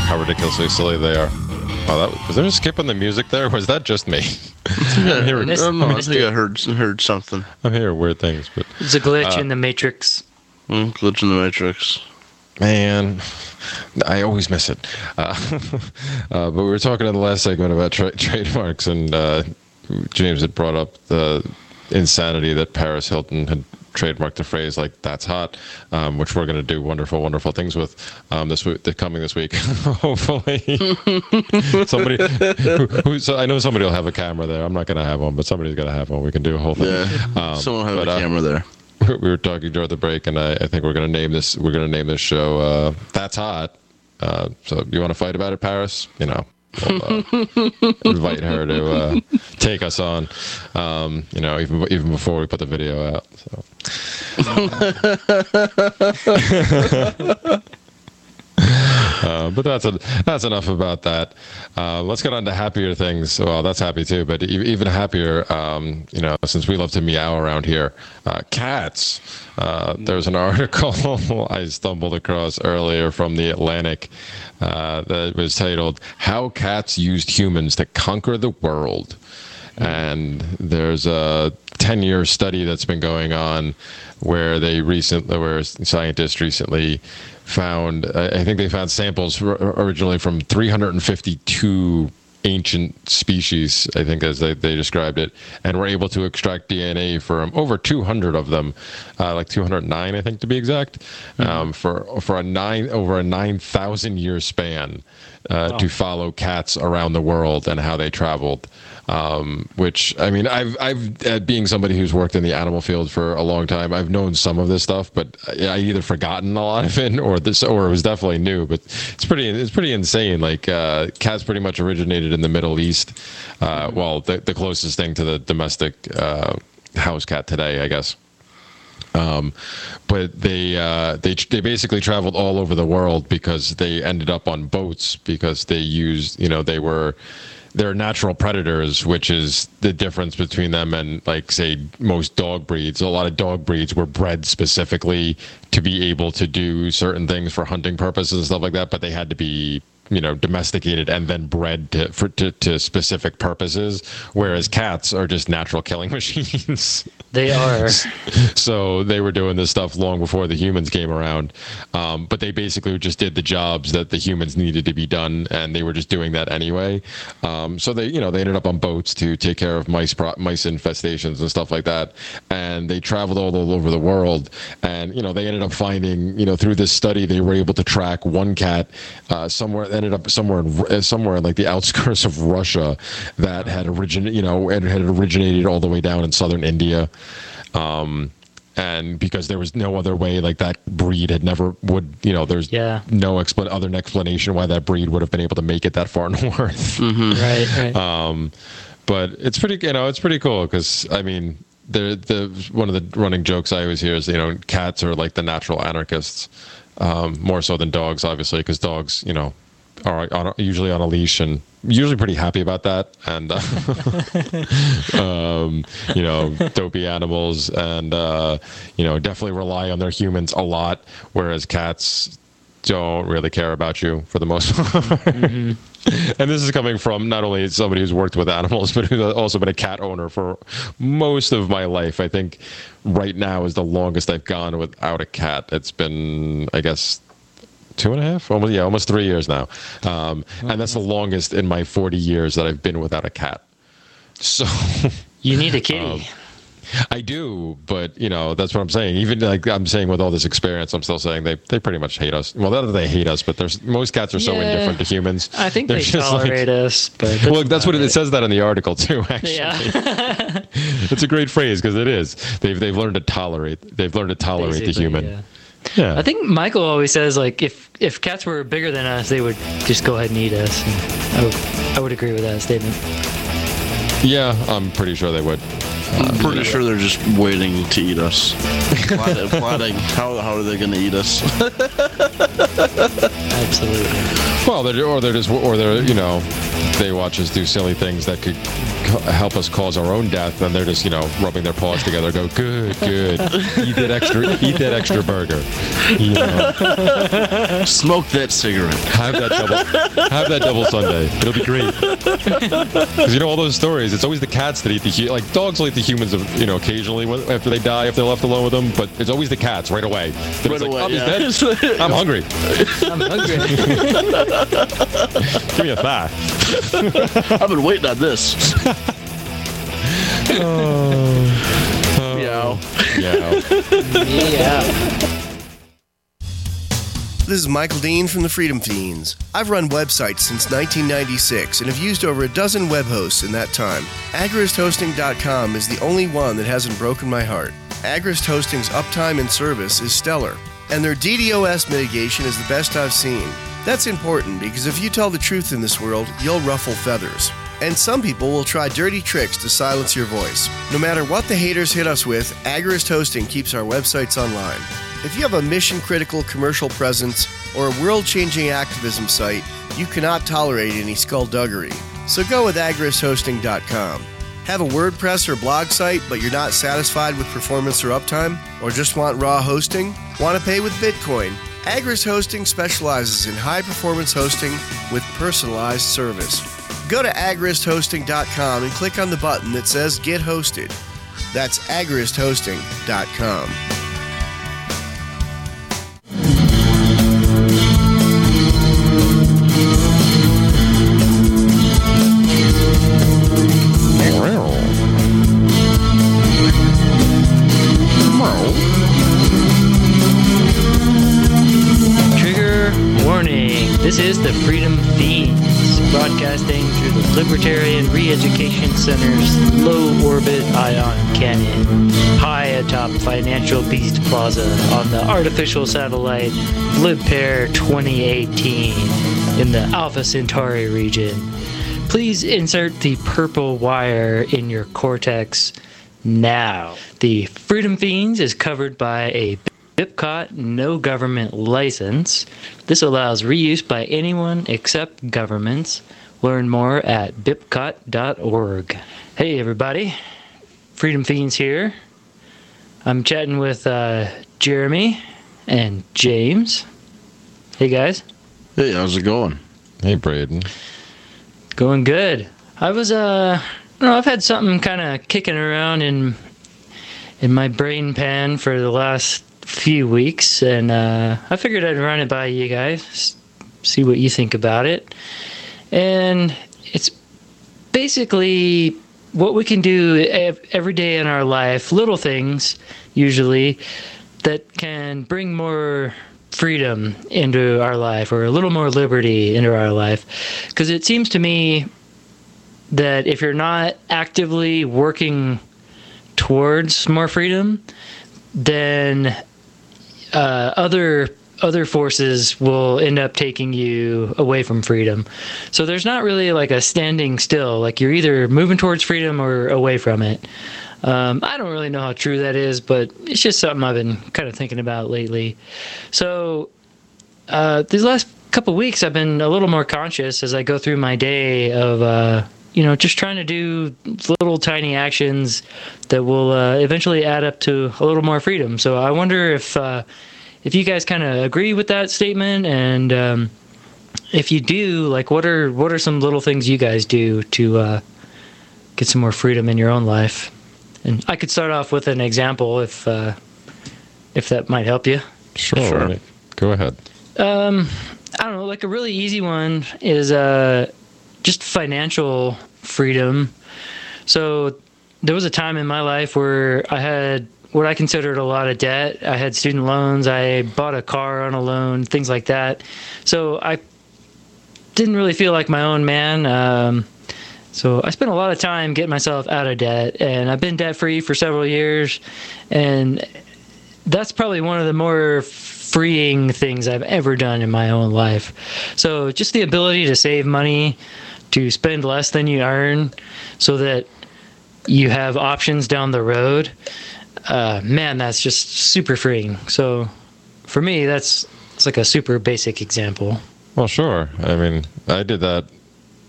S2: how ridiculously silly they are. Oh, was there a skip on the music there? Or was that just me?
S1: I think I heard something.
S2: I'm hearing weird things, but
S3: it's a glitch in the Matrix.
S1: Glitch in the Matrix.
S2: Man, I always miss it. But we were talking in the last segment about trademarks, and James had brought up the insanity that Paris Hilton had trademarked the phrase like "that's hot," which we're going to do wonderful, wonderful things with this week. Hopefully, somebody. I know somebody will have a camera there. I'm not going to have one, but somebody's got to have one. We can do a whole thing.
S1: Yeah, someone will have a camera there.
S2: We were talking during the break, and I think we're going to name this. We're going to name this show "That's Hot." So you want to fight about it, Paris? We'll invite her to take us on. Even before we put the video out. So. But that's enough about that. Let's get on to happier things. Well, that's happy too, but even happier, since we love to meow around here, cats. There's an article I stumbled across earlier from The Atlantic that was titled, "How Cats Used Humans to Conquer the World." And there's a 10-year study that's been going on where scientists recently found, I think they found samples originally from 352 ancient species, I think as they described it, and were able to extract DNA from over 200 of them, like 209, I think to be exact, for over a 9,000 year span to follow cats around the world and how they traveled. Which, I mean, I've being somebody who's worked in the animal field for a long time, I've known some of this stuff, but I either forgotten a lot of it or it was definitely new. But it's pretty insane. Like cats pretty much originated in the Middle East. The closest thing to the domestic house cat today, I guess. But they basically traveled all over the world because they ended up on boats because they used, they're natural predators, which is the difference between them and, like, say, most dog breeds. A lot of dog breeds were bred specifically to be able to do certain things for hunting purposes and stuff like that, but they had to be, domesticated and then bred to specific purposes, whereas cats are just natural killing machines.
S3: They are.
S2: So they were doing this stuff long before the humans came around, but they basically just did the jobs that the humans needed to be done, and they were just doing that anyway. So they ended up on boats to take care of mice infestations and stuff like that, and they traveled all over the world, and they ended up finding, through this study, they were able to track one cat ended up somewhere in like the outskirts of Russia that had originated all the way down in southern India. And because there was no other way, like that breed had never there's no other explanation why that breed would have been able to make it that far north.
S3: Mm-hmm. Right.
S2: But it's pretty cool because, I mean, one of the running jokes I always hear is, cats are like the natural anarchists, more so than dogs, obviously, because dogs, are usually on a leash and usually pretty happy about that, and dopey animals, and definitely rely on their humans a lot, whereas cats don't really care about you for the most part. Mm-hmm. And this is coming from not only somebody who's worked with animals, but who's also been a cat owner for most of my life. I think right now is the longest I've gone without a cat. It's been, I guess, 2.5, almost 3 years now, and that's the longest in my 40 years that I've been without a cat. So
S3: you need a kitty.
S2: I do, but that's what I'm saying. Even like I'm saying with all this experience, I'm still saying they pretty much hate us. Well, not that they hate us, but most cats are so indifferent to humans.
S3: I think they tolerate us. But
S2: that's what it says that in the article too. Actually,
S3: yeah.
S2: It's a great phrase because it is. They've learned to tolerate. They've learned to tolerate the human.
S3: Yeah.
S2: Yeah.
S3: I think Michael always says, like, if cats were bigger than us, they would just go ahead and eat us. And I would agree with that statement.
S2: Yeah, I'm pretty sure they would.
S1: I'm pretty sure they're just waiting to eat us. Plotting how are they going to eat us?
S3: Absolutely.
S2: Well, they're they watch us do silly things that could help us cause our own death, and they're just, rubbing their paws together, go, good, eat that extra burger.
S1: Smoke that cigarette.
S2: Have that double sundae. It'll be great. Because all those stories, it's always the cats that eat like dogs will eat the humans, occasionally after they die, if they're left alone with them, but it's always the cats right away.
S1: Right away, yeah.
S2: He's dead. I'm hungry. Give me a thigh.
S1: I've been waiting on this. Meow.
S3: Yeah.
S7: This is Michael Dean from the Freedom Fiends. I've run websites since 1996 and have used over a dozen web hosts in that time. AgristHosting.com is the only one that hasn't broken my heart. Agrist Hosting's uptime and service is stellar, and their DDoS mitigation is the best I've seen. That's important because if you tell the truth in this world, you'll ruffle feathers. And some people will try dirty tricks to silence your voice. No matter what the haters hit us with, Agrist Hosting keeps our websites online. If you have a mission-critical commercial presence or a world-changing activism site, you cannot tolerate any skullduggery. So go with AgristHosting.com. Have a WordPress or blog site, but you're not satisfied with performance or uptime? Or just want raw hosting? Want to pay with Bitcoin? Agrist Hosting specializes in high-performance hosting with personalized service. Go to agristhosting.com and click on the button that says Get Hosted. That's agristhosting.com.
S3: Trigger warning. This is the Freedom Fiends, broadcasting through the Libertarian Re-Education Center's low-orbit ion cannon, high atop Financial Beast Plaza on the artificial satellite LibPair 2018 in the Alpha Centauri region. Please insert the purple wire in your cortex now. The Freedom Fiends is covered by a BIPCOT no government license. This allows reuse by anyone except governments. Learn more at bipcot.org. Hey everybody, Freedom Fiends here. I'm chatting with Jeremy and James. Hey guys.
S1: Hey, how's it going?
S2: Hey Braden.
S3: Going good. I was I've had something kind of kicking around in my brain pan for the last few weeks, and I figured I'd run it by you guys, see what you think about it. And it's basically what we can do every day in our life, little things usually, that can bring more freedom into our life, or a little more liberty into our life. Because it seems to me that if you're not actively working towards more freedom, then other forces will end up taking you away from freedom. So there's not really like a standing still. Like you're either moving towards freedom or away from it. I don't really know how true that is, but it's just something I've been kind of thinking about lately. So these last couple of weeks, I've been a little more conscious as I go through my day of just trying to do little tiny actions that will eventually add up to a little more freedom. So I wonder if you guys kind of agree with that statement, and if you do, like, what are some little things you guys do to get some more freedom in your own life? And I could start off with an example if that might help you.
S2: Sure. Go ahead.
S3: I don't know, like a really easy one is just financial freedom. So there was a time in my life where I had what I considered a lot of debt. I had student loans. I bought a car on a loan, things like that. So I didn't really feel like my own man. So I spent a lot of time getting myself out of debt, and I've been debt-free for several years. And that's probably one of the more freeing things I've ever done in my own life. So just the ability to save money, to spend less than you earn, so that you have options down the road. Man, that's just super freeing. So for me, it's like a super basic example.
S2: Well, sure. I mean, I did that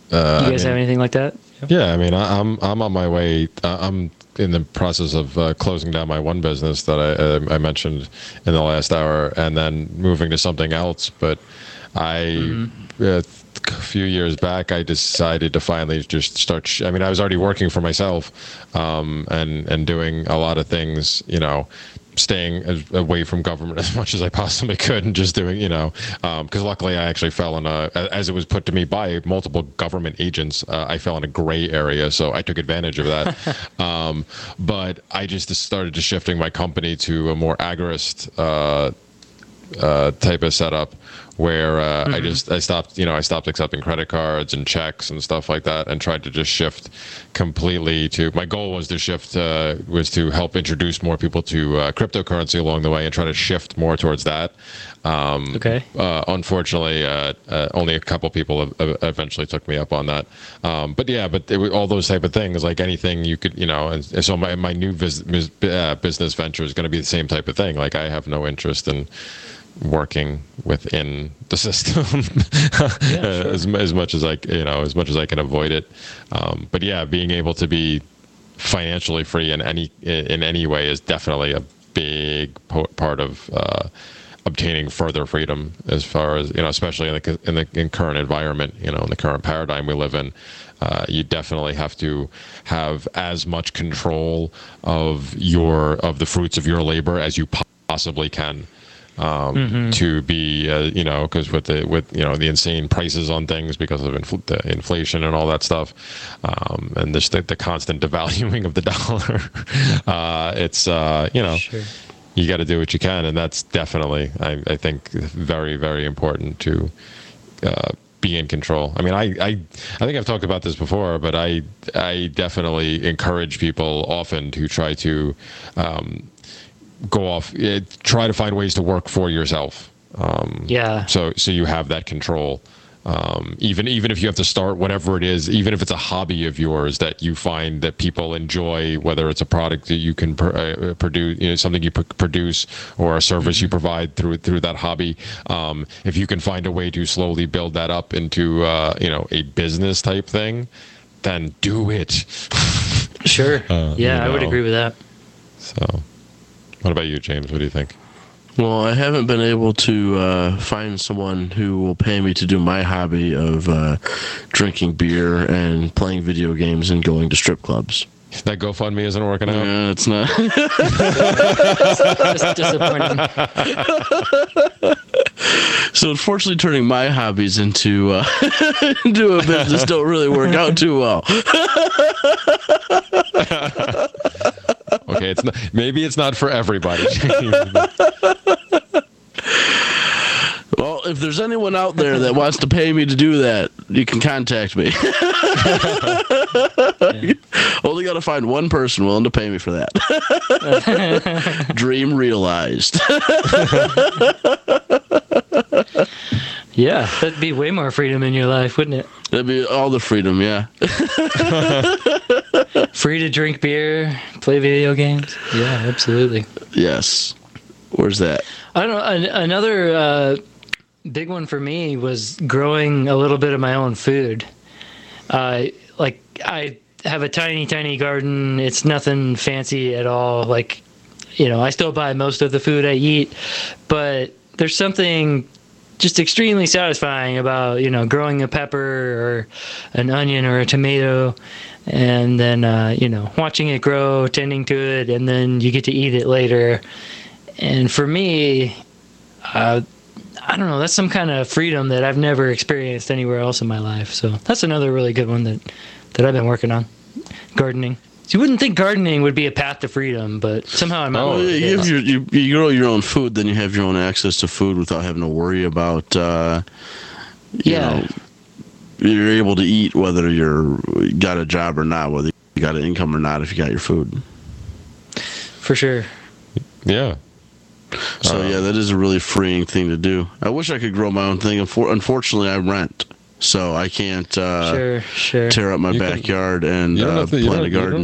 S3: You guys have anything like that?
S2: Yeah, I mean, I'm on my way. I'm in the process of closing down my one business that I mentioned in the last hour, and then moving to something else. But a few years back, I decided to finally just start. I mean, I was already working for myself, and doing a lot of things, staying away from government as much as I possibly could, and just doing, because luckily I actually fell in as it was put to me by multiple government agents, I fell in a gray area, so I took advantage of that. But I just started to shifting my company to a more agorist type of setup, where I stopped accepting credit cards and checks and stuff like that, and tried to just shift completely to, my goal was to shift, was to help introduce more people to cryptocurrency along the way, and try to shift more towards that. Unfortunately, only a couple people eventually took me up on that. But all those type of things, like anything you could, and so my new business venture is going to be the same type of thing. Like, I have no interest in working within the system as much as I can avoid it. But yeah, being able to be financially free in any way is definitely a big part of obtaining further freedom, as far as, especially in the current environment, in the current paradigm we live in. You definitely have to have as much control of the fruits of your labor as you possibly can. To be, because with the insane prices on things because of the inflation and all that stuff, and the constant devaluing of the dollar, it's sure. You got to do what you can, and that's definitely, I think, very, very important to be in control. I mean, I think I've talked about this before, but I definitely encourage people often to try to go off, try to find ways to work for yourself. So you have that control. Even if you have to start whatever it is, even if it's a hobby of yours that you find that people enjoy, whether it's a product that you can produce, something you produce, or a service you provide through that hobby. If you can find a way to slowly build that up into a business type thing, then do it.
S3: Sure. I would agree with that.
S2: So. What about you, James? What do you think?
S1: Well, I haven't been able to find someone who will pay me to do my hobby of drinking beer and playing video games and going to strip clubs.
S2: That GoFundMe isn't working out?
S1: Yeah, it's not.
S3: It's disappointing.
S1: So unfortunately, turning my hobbies into a business don't really work out too well.
S2: Okay, maybe it's not for everybody.
S1: Well, if there's anyone out there that wants to pay me to do that, you can contact me. Only got to find one person willing to pay me for that. Dream realized.
S3: Yeah, that'd be way more freedom in your life, wouldn't it?
S1: That'd be all the freedom, yeah.
S3: Free to drink beer, play video games. Yeah, absolutely.
S1: Yes. Where's that?
S3: I don't know. Another big one for me was growing a little bit of my own food. I have a tiny, tiny garden. It's nothing fancy at all. I still buy most of the food I eat, but there's something just extremely satisfying about, growing a pepper or an onion or a tomato, and then, watching it grow, tending to it, and then you get to eat it later. And for me, I don't know, that's some kind of freedom that I've never experienced anywhere else in my life. So that's another really good one that I've been working on, gardening. So you wouldn't think gardening would be a path to freedom, but somehow I'm out.
S1: You grow your own food, then you have your own access to food without having to worry about, you're able to eat whether you got a job or not, whether you got an income or not, if you got your food.
S3: For sure.
S2: Yeah.
S1: So that is a really freeing thing to do. I wish I could grow my own thing. Unfortunately, I rent. So I can't tear up my backyard and plant a garden.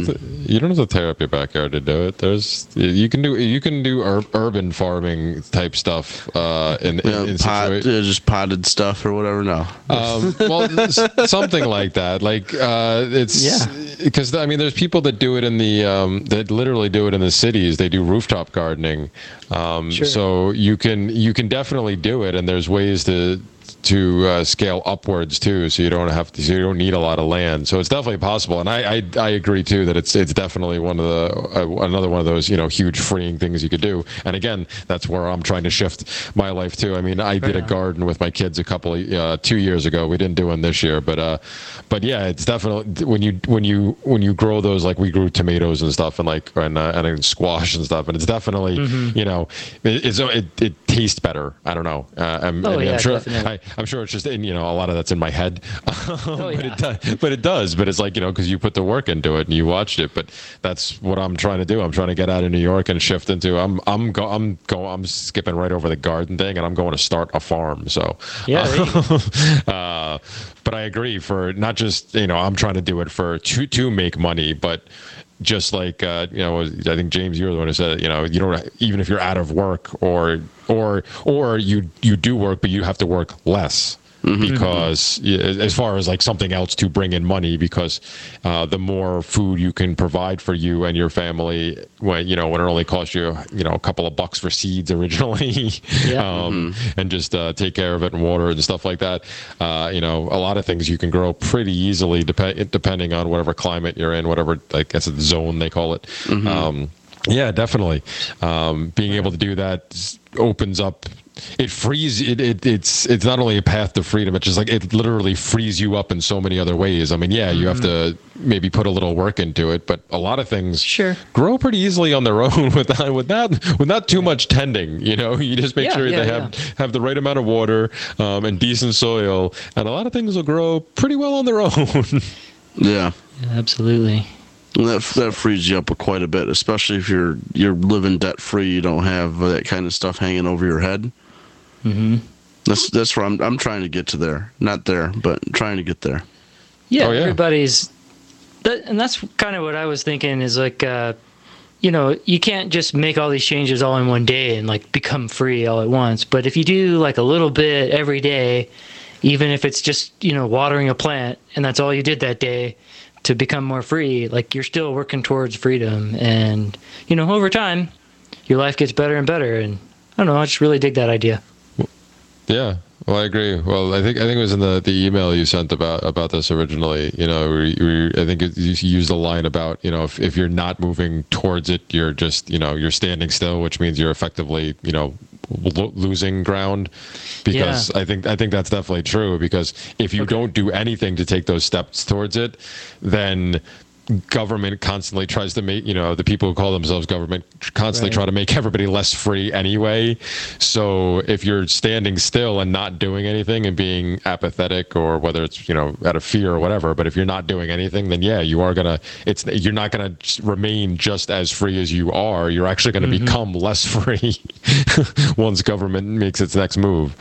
S2: You don't have to tear up your backyard to do it. You can do urban farming type stuff in
S1: just potted stuff or whatever. No,
S2: well, something like that. Like it's because I mean, there's people that do it in the that literally do it in the cities. They do rooftop gardening. So you can definitely do it, and there's ways to scale upwards too, so you don't need a lot of land. So it's definitely possible, and I agree too that it's definitely one of the another one of those huge freeing things you could do. And again, that's where I'm trying to shift my life too. I mean, I did a garden with my kids 2 years ago. We didn't do one this year, but yeah, it's definitely when you grow those, like we grew tomatoes and stuff, and squash and stuff, and it's definitely it tastes better. I don't know. I'm sure. I'm sure it's just a lot of that's in my head, but it does. But it's like because you put the work into it and you watched it. But that's what I'm trying to do. I'm trying to get out of New York and shift into. I'm skipping right over the garden thing, and I'm going to start a farm. So but I agree for not just I'm trying to do it for to make money, but just like I think James, you're the one who said it. You don't, even if you're out of work or you do work, but you have to work less. Because as far as like something else to bring in money, because the more food you can provide for you and your family, when it only costs you a couple of bucks for seeds originally, and just take care of it and water and stuff like that, a lot of things you can grow pretty easily depending on whatever climate you're in, whatever, I guess it's zone they call it. Yeah, definitely. Being able to do that opens up. It frees it's not only a path to freedom, it's just like it literally frees you up in so many other ways. I mean, you have to maybe put a little work into it, but a lot of things grow pretty easily on their own with not too much tending. You just make sure they have the right amount of water and decent soil, and a lot of things will grow pretty well on their own.
S3: Yeah, absolutely.
S1: That frees you up quite a bit, especially if you're living debt free. You don't have that kind of stuff hanging over your head. That's where I'm trying to get to there. Not there, but trying to get there.
S3: Yeah, everybody's and that's kind of what I was thinking is like, you can't just make all these changes all in one day and like become free all at once. But if you do like a little bit every day, even if it's just, watering a plant and that's all you did that day to become more free, like you're still working towards freedom. And, over time, your life gets better and better. And I don't know, I just really dig that idea.
S2: Yeah, well, I agree. Well, I think it was in the email you sent about this originally. I think you used a line about if you're not moving towards it, you're just you're standing still, which means you're effectively losing ground. Because I think that's definitely true. Because if you don't do anything to take those steps towards it, then government constantly tries to make the people who call themselves government constantly try to make everybody less free anyway. So if you're standing still and not doing anything and being apathetic, or whether it's out of fear or whatever, but if you're not doing anything, then you're not gonna remain just as free as you are. You're actually going to become less free once government makes its next move.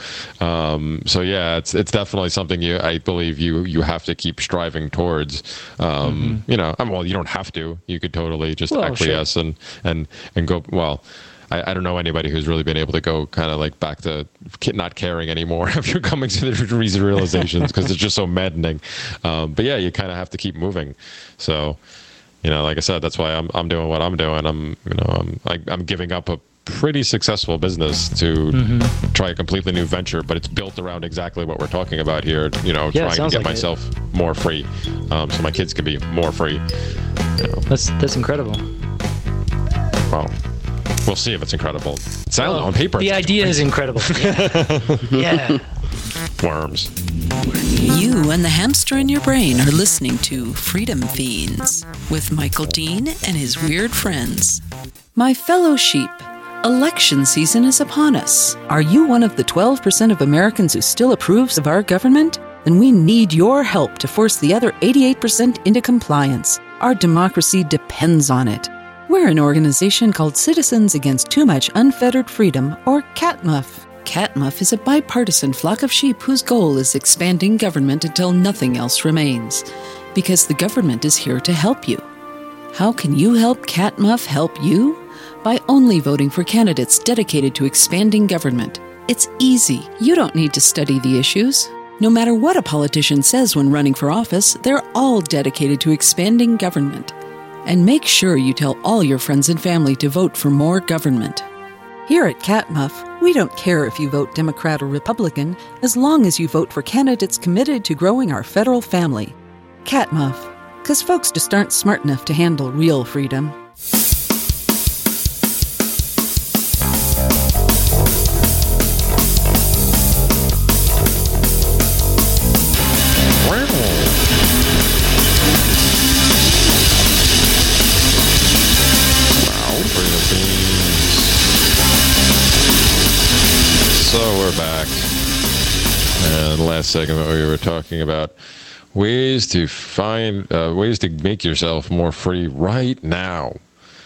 S2: So it's definitely something I believe you have to keep striving towards. Well, you don't have to. You could totally just acquiesce and go. Well, I don't know anybody who's really been able to go kind of like back to not caring anymore after coming to these realizations, because it's just so maddening. But you kind of have to keep moving. So, like I said, that's why I'm doing what I'm doing. I'm giving up a pretty successful business to try a completely new venture, but it's built around exactly what we're talking about here. Trying to get myself more free, so my kids can be more free.
S3: That's incredible.
S2: Well, we'll see if it's incredible. Sound on paper.
S3: The idea is incredible. Yeah.
S2: Worms.
S4: You and the hamster in your brain are listening to Freedom Fiends with Michael Dean and his weird friends. My fellow sheep, election season is upon us. Are you one of the 12% of Americans who still approves of our government? Then we need your help to force the other 88% into compliance. Our democracy depends on it. We're an organization called Citizens Against Too Much Unfettered Freedom, or CATMUF. CATMUF is a bipartisan flock of sheep whose goal is expanding government until nothing else remains. Because the government is here to help you. How can you help CatMuff help you? By only voting for candidates dedicated to expanding government. It's easy. You don't need to study the issues. No matter what a politician says when running for office, they're all dedicated to expanding government. And make sure you tell all your friends and family to vote for more government. Here at CatMuff, we don't care if you vote Democrat or Republican, as long as you vote for candidates committed to growing our federal family. CatMuff, because folks just aren't smart enough to handle real freedom.
S2: So we're back. And the last segment we were talking about ways to find ways to make yourself more free right now.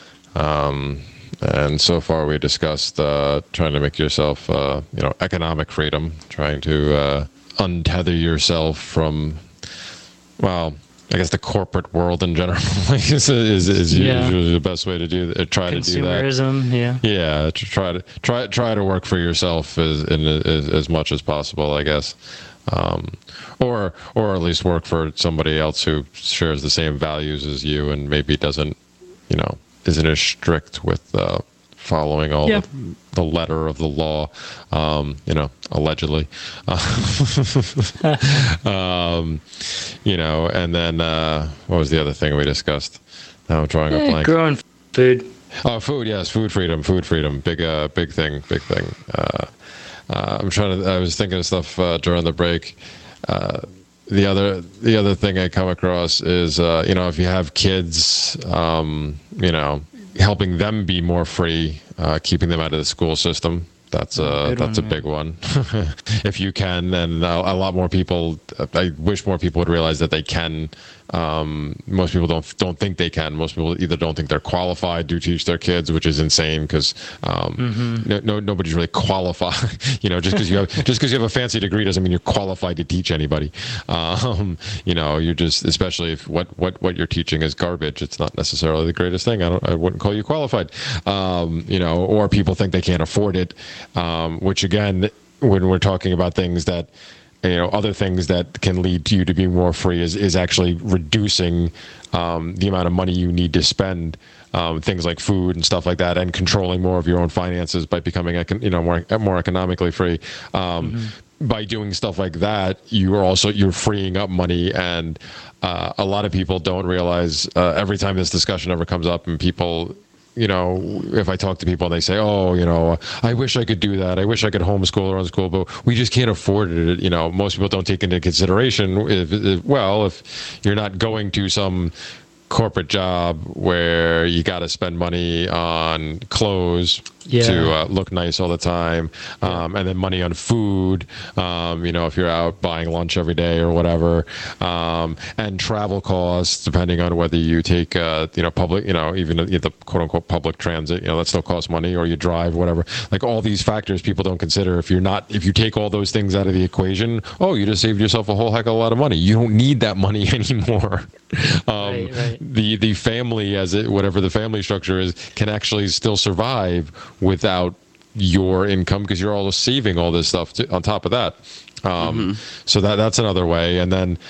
S2: And so far we discussed trying to make yourself economic freedom, trying to untether yourself from, well, I guess the corporate world in general is usually the best way to try to do that.
S3: Consumerism, yeah.
S2: Yeah, to try to work for yourself as much as possible, I guess, or at least work for somebody else who shares the same values as you and maybe isn't as strict with following all the letter of the law, allegedly. And then what was the other thing we discussed? Now I'm drawing a blank.
S3: Growing food.
S2: Oh, food, yes, food freedom, big thing. I was thinking of stuff during the break. The other thing I come across is, if you have kids, helping them be more free, keeping them out of the school system. That's a big one. If you can, and a lot more people. I wish more people would realize that they can. Most people don't think they can. Most people either don't think they're qualified to teach their kids, which is insane because nobody's really qualified. Just because you have a fancy degree doesn't mean you're qualified to teach anybody. You're just, especially if what you're teaching is garbage. It's not necessarily the greatest thing. I wouldn't call you qualified. Or people think they can't afford it. Which again, when we're talking about things that, other things that can lead you to be more free is actually reducing the amount of money you need to spend, things like food and stuff like that, and controlling more of your own finances by becoming more economically free. By doing stuff like that, you're freeing up money, and a lot of people don't realize every time this discussion ever comes up and people. If I talk to people and they say, I wish I could do that. I wish I could homeschool or unschool, but we just can't afford it. Most people don't take into consideration if you're not going to some corporate job where you got to spend money on clothes to look nice all the time, and then money on food, if you're out buying lunch every day or whatever, and travel costs, depending on whether you take, public, even the quote unquote public transit, that still costs money, or you drive, whatever. Like all these factors people don't consider. If you take all those things out of the equation, you just saved yourself a whole heck of a lot of money. You don't need that money anymore. Right. The family, whatever the family structure is, can actually still survive without your income because you're all saving all this stuff on top of that. So that's another way. And then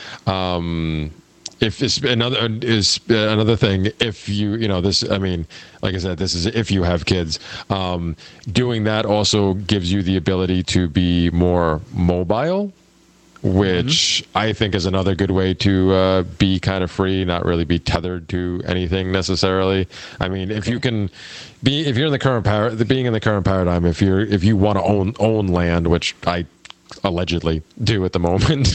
S2: if it's another thing, if you like I said, this is if you have kids, doing that also gives you the ability to be more mobile, which I think is another good way to be kind of free, not really be tethered to anything necessarily. I mean, if you're in the current paradigm, if you want to own land, which I allegedly do at the moment.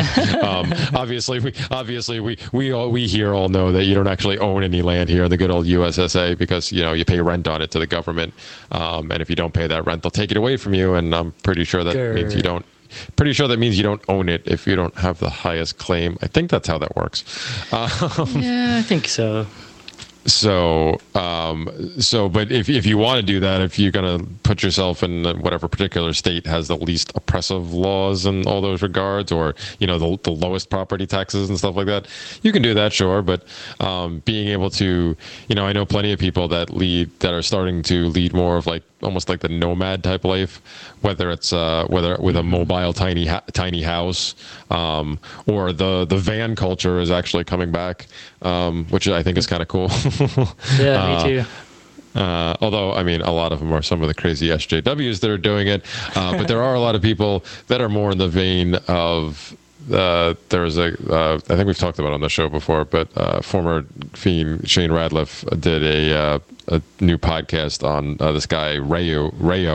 S2: Obviously, we here all know that you don't actually own any land here in the good old USSA because you pay rent on it to the government, and if you don't pay that rent, they'll take it away from you. And I'm pretty sure that means you don't. Pretty sure that means you don't own it if you don't have the highest claim. I think that's how that works.
S3: Yeah, I think so.
S2: But if you want to do that, if you're going to put yourself in whatever particular state has the least oppressive laws in all those regards, or the lowest property taxes and stuff like that, you can do that, sure. But being able to, I know plenty of people that are starting to lead more of almost like the nomad type life, whether it's whether with a mobile tiny house, or the van culture is actually coming back, which I think is kind of cool.
S3: Yeah, me too.
S2: Although, I mean, a lot of them are some of the crazy SJWs that are doing it, but there are a lot of people that are more in the vein of. There's I think we've talked about it on the show before, but former Fiend Shane Radliff did a new podcast on this guy Rayo,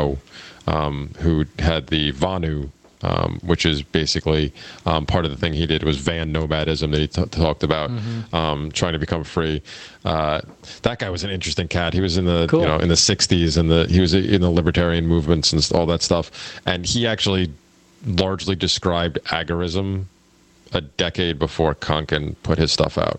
S2: who had the Vanu, which is basically part of the thing he did was van nomadism that he talked about, trying to become free. That guy was an interesting cat. He was in the in the 60s, and he was in the libertarian movements and all that stuff, and he actually largely described agorism a decade before Konkin put his stuff out.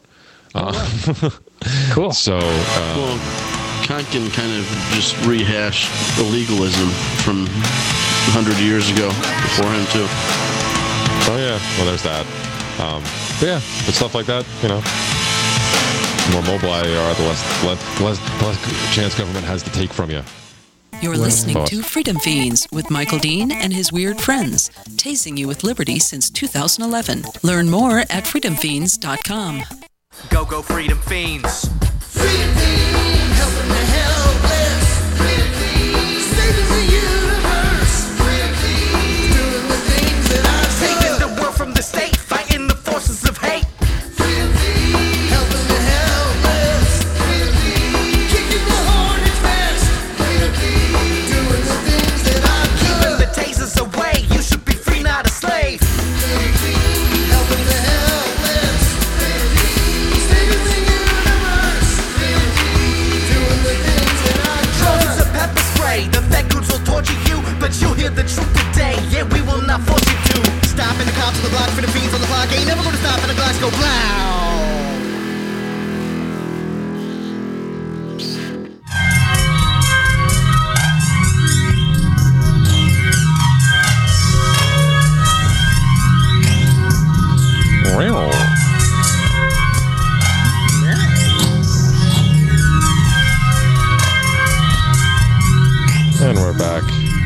S3: Cool.
S2: So,
S1: well, Konkin kind of just rehashed illegalism from 100 years ago before him too.
S2: Oh yeah, well there's that. But yeah, but stuff like that, the more mobile you are, the less chance government has to take from you.
S4: You're listening to Freedom Fiends with Michael Dean and his weird friends, tasing you with liberty since 2011. Learn more at freedomfiends.com.
S10: Go Freedom Fiends.
S15: Freedom Fiends, helping the helpless. Freedom Fiends, saving the universe. Freedom Fiends, doing the things that I say.
S10: Saving the world from the state, fighting the forces of hate.
S15: Freedom Fiends, helping the helpless. Freedom Fiends, kicking the hornet's nest. Freedom Fiends, doing the things that I do.
S10: Keeping the tasers away, you should be free, not a slave.
S15: Freedom Fiends, helping the helpless. Freedom Fiends, saving the universe. Freedom Fiends, doing the things that I do.
S10: Drones of pepper spray, the fed goods will torture you, but you'll hear the truth today. Yeah, we will not force you to.
S15: Stopping the cops on the block, Freedom Fiends on the block. Ain't never gonna stop and the glass go blow.
S2: And we're back.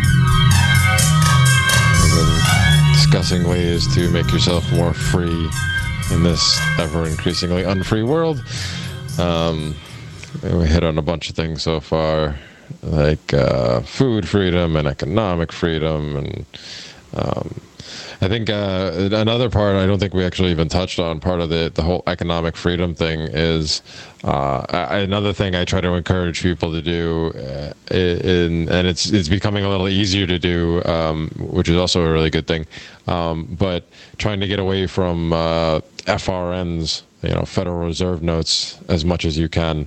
S2: We've been discussing ways to make yourself more free in this ever-increasingly unfree world. And we hit on a bunch of things so far, like food freedom and economic freedom, and I think another part I don't think we actually even touched on, part of the whole economic freedom thing, is another thing I try to encourage people to do, and it's becoming a little easier to do, which is also a really good thing, but trying to get away from FRNs, Federal Reserve notes, as much as you can.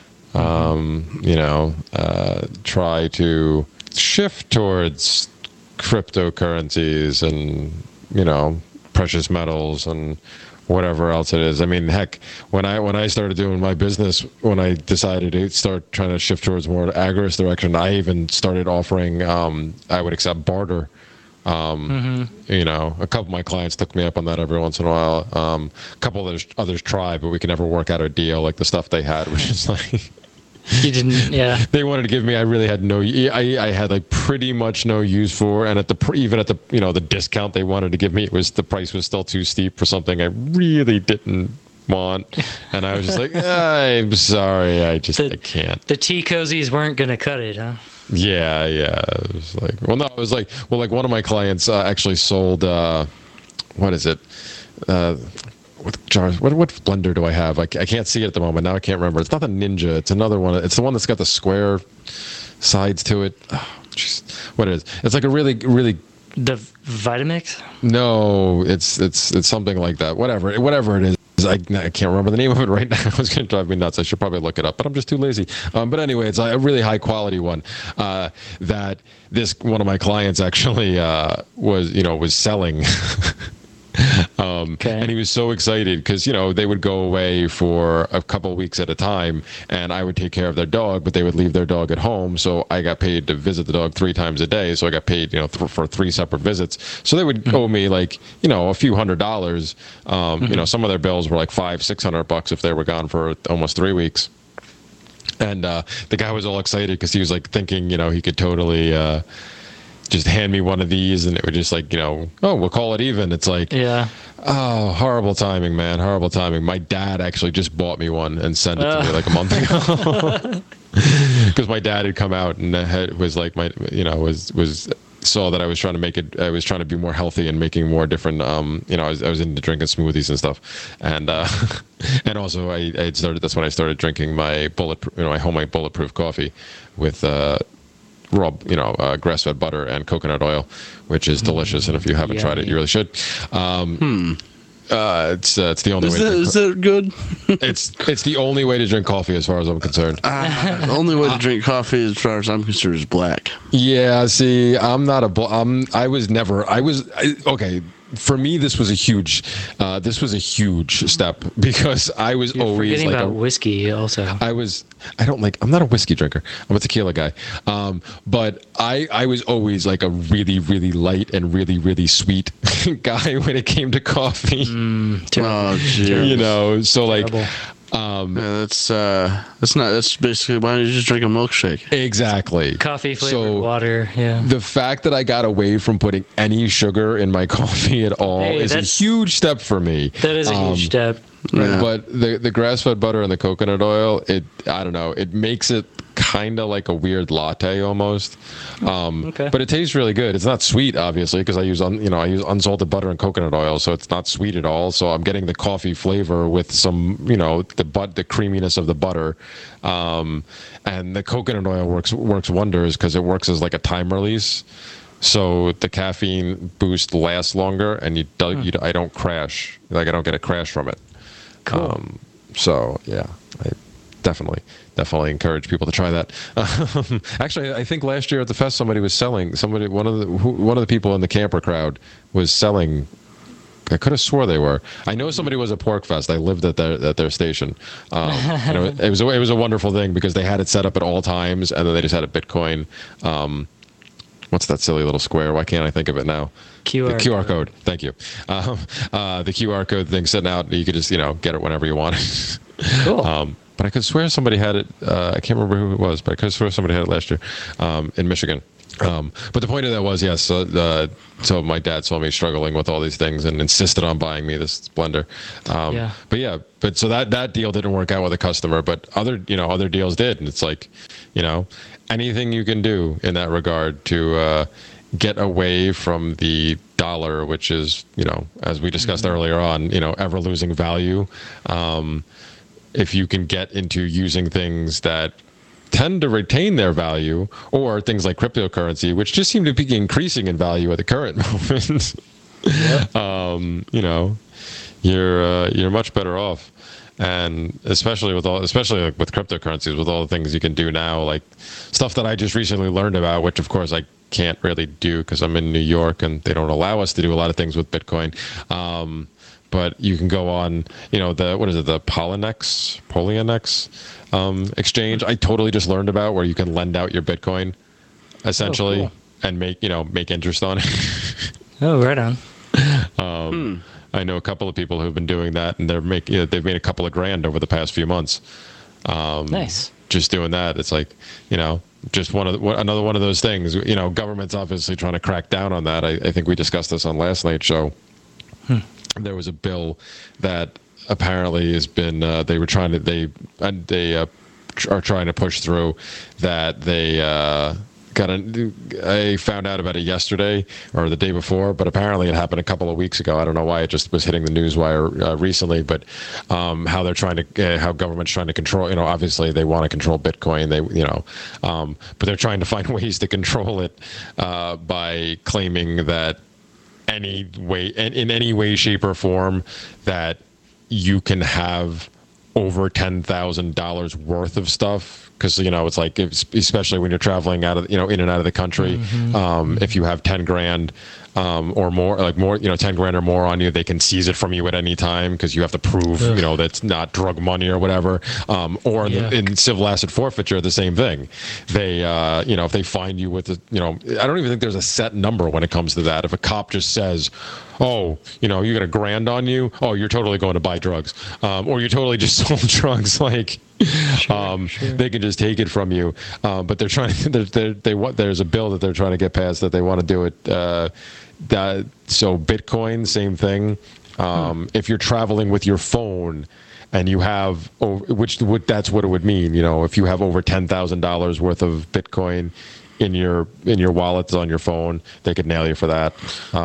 S2: Try to shift towards cryptocurrencies and precious metals and whatever else it is. I mean, heck, when I started doing my business, when I decided to start trying to shift towards more agorist direction, I even started offering I would accept barter. A couple of my clients took me up on that every once in a while. A couple of others tried, but we could never work out a deal like the stuff they had, which is like
S3: you didn't, yeah.
S2: They wanted to give me. I really had no. I had like pretty much no use for, and even at the the discount they wanted to give me, the price was still too steep for something I really didn't want, and I was just like, I'm sorry, I can't.
S3: The tea cozies weren't gonna cut it, huh?
S2: Yeah. It was like, like one of my clients actually sold. What is it? What jars? What blender do I have? I can't see it at the moment. Now I can't remember. It's not the Ninja. It's another one. It's the one that's got the square sides to it. Oh, what it is? It's like a really, really.
S3: The Vitamix?
S2: No, it's something like that. Whatever it is. I can't remember the name of it right now. It's going to drive me nuts. I should probably look it up, but I'm just too lazy. But anyway, it's a really high quality one that one of my clients actually was selling. And he was so excited because, you know, they would go away for a couple of weeks at a time and I would take care of their dog, but they would leave their dog at home. So I got paid to visit the dog 3 times a day. So I got paid, you know, for 3 separate visits. So they would owe me like, you know, a few $100s. You know, some of their bills were like $500-600 if they were gone for almost 3 weeks. And the guy was all excited because he was like thinking, you know, he could totally just hand me one of these and it would just like, you know, oh, we'll call it even. It's like, oh, horrible timing, man. Horrible timing. My dad actually just bought me one and sent it to me like a month ago. Because my dad had come out and was like, was saw that I was trying to make it, I was trying to be more healthy and making more different, you know, I was into drinking smoothies and stuff. And, and also I had started, that's when I started drinking my my homemade bulletproof coffee with, raw, you know, grass-fed butter and coconut oil, which is delicious. And if you haven't tried it, you really should. It's the only way.
S1: Is that good?
S2: It's the only way to drink coffee, as far as I'm concerned.
S1: The only way to drink coffee, as far as I'm concerned, is black.
S2: Yeah. See, I'm not okay. For me, this was a huge step because I was
S3: You're
S2: always
S3: forgetting
S2: like
S3: about whiskey also.
S2: I'm not a whiskey drinker. I'm a tequila guy. But I was always like a really, really light and really, really sweet guy when it came to coffee. You know, so like,
S1: that's basically why don't you just drink a milkshake?
S2: Exactly.
S3: Coffee flavored water. Yeah.
S2: The fact that I got away from putting any sugar in my coffee at all is a huge step for me.
S3: That is a huge step.
S2: Yeah. But the grass-fed butter and the coconut oil, I don't know, it makes it kind of like a weird latte almost. But it tastes really good. It's not sweet, obviously, because I use unsalted butter and coconut oil, so it's not sweet at all. So I'm getting the coffee flavor with some, you know, the creaminess of the butter. And the coconut oil works wonders because it works as like a time release. So the caffeine boost lasts longer, and I don't crash. Like I don't get a crash from it.
S3: Cool.
S2: So yeah, I definitely encourage people to try that. Actually, I think last year at the fest, one of the people in the camper crowd was selling. I could have swore they were. I know somebody was at Pork Fest. I lived at their station. And it was a wonderful thing because they had it set up at all times, and then they just had a Bitcoin. What's that silly little square? Why can't I think of it now? QR code. Thank you. The QR code thing sitting out. You could just, you know, get it whenever you want.
S3: Cool.
S2: But I could swear somebody had it. I can't remember who it was, but I could swear somebody had it last year in Michigan. But the point of that was, yes. So my dad saw me struggling with all these things and insisted on buying me this blender. But so that deal didn't work out with a customer, but other deals did, and it's like, you know, anything you can do in that regard to get away from the dollar, which is, you know, as we discussed earlier on, you know, ever losing value. If you can get into using things that tend to retain their value, or things like cryptocurrency, which just seem to be increasing in value at the current moment, you know, you're much better off. And especially with cryptocurrencies, with all the things you can do now, like stuff that I just recently learned about, which of course I can't really do because I'm in New York and they don't allow us to do a lot of things with Bitcoin. But you can go on, you know, the Poloniex exchange. I totally just learned about where you can lend out your Bitcoin, essentially, and make interest on it.
S3: Oh, right on.
S2: I know a couple of people who've been doing that, and they've made a couple of grand over the past few months.
S3: Nice.
S2: Just doing that, it's like, you know, just another one of those things. You know, government's obviously trying to crack down on that. I think we discussed this on last night's show. There was a bill that apparently has been they are trying to push through that they I found out about it yesterday or the day before, but apparently it happened a couple of weeks ago. I don't know why it just was hitting the news wire recently, but how government's trying to control, you know, obviously they want to control Bitcoin, but they're trying to find ways to control it by claiming that in any way, shape, or form that you can have over $10,000 worth of stuff, because, you know, it's like, especially when you're traveling in and out of the country, if you have 10 grand, or more, like more, 10 grand or more on you, they can seize it from you at any time because you have to prove, that's not drug money or whatever. Or in civil asset forfeiture, the same thing. They, if they find you with, I don't even think there's a set number when it comes to that. If a cop just says, oh, you got $1 grand on you, oh, you're totally going to buy drugs, or you totally just sold drugs, like. They can just take it from you, but they're trying. There's a bill that they're trying to get passed that they want to do it. So Bitcoin, same thing. If you're traveling with your phone and you have, that's what it would mean. If you have over $10,000 worth of Bitcoin in your wallets on your phone, they could nail you for that.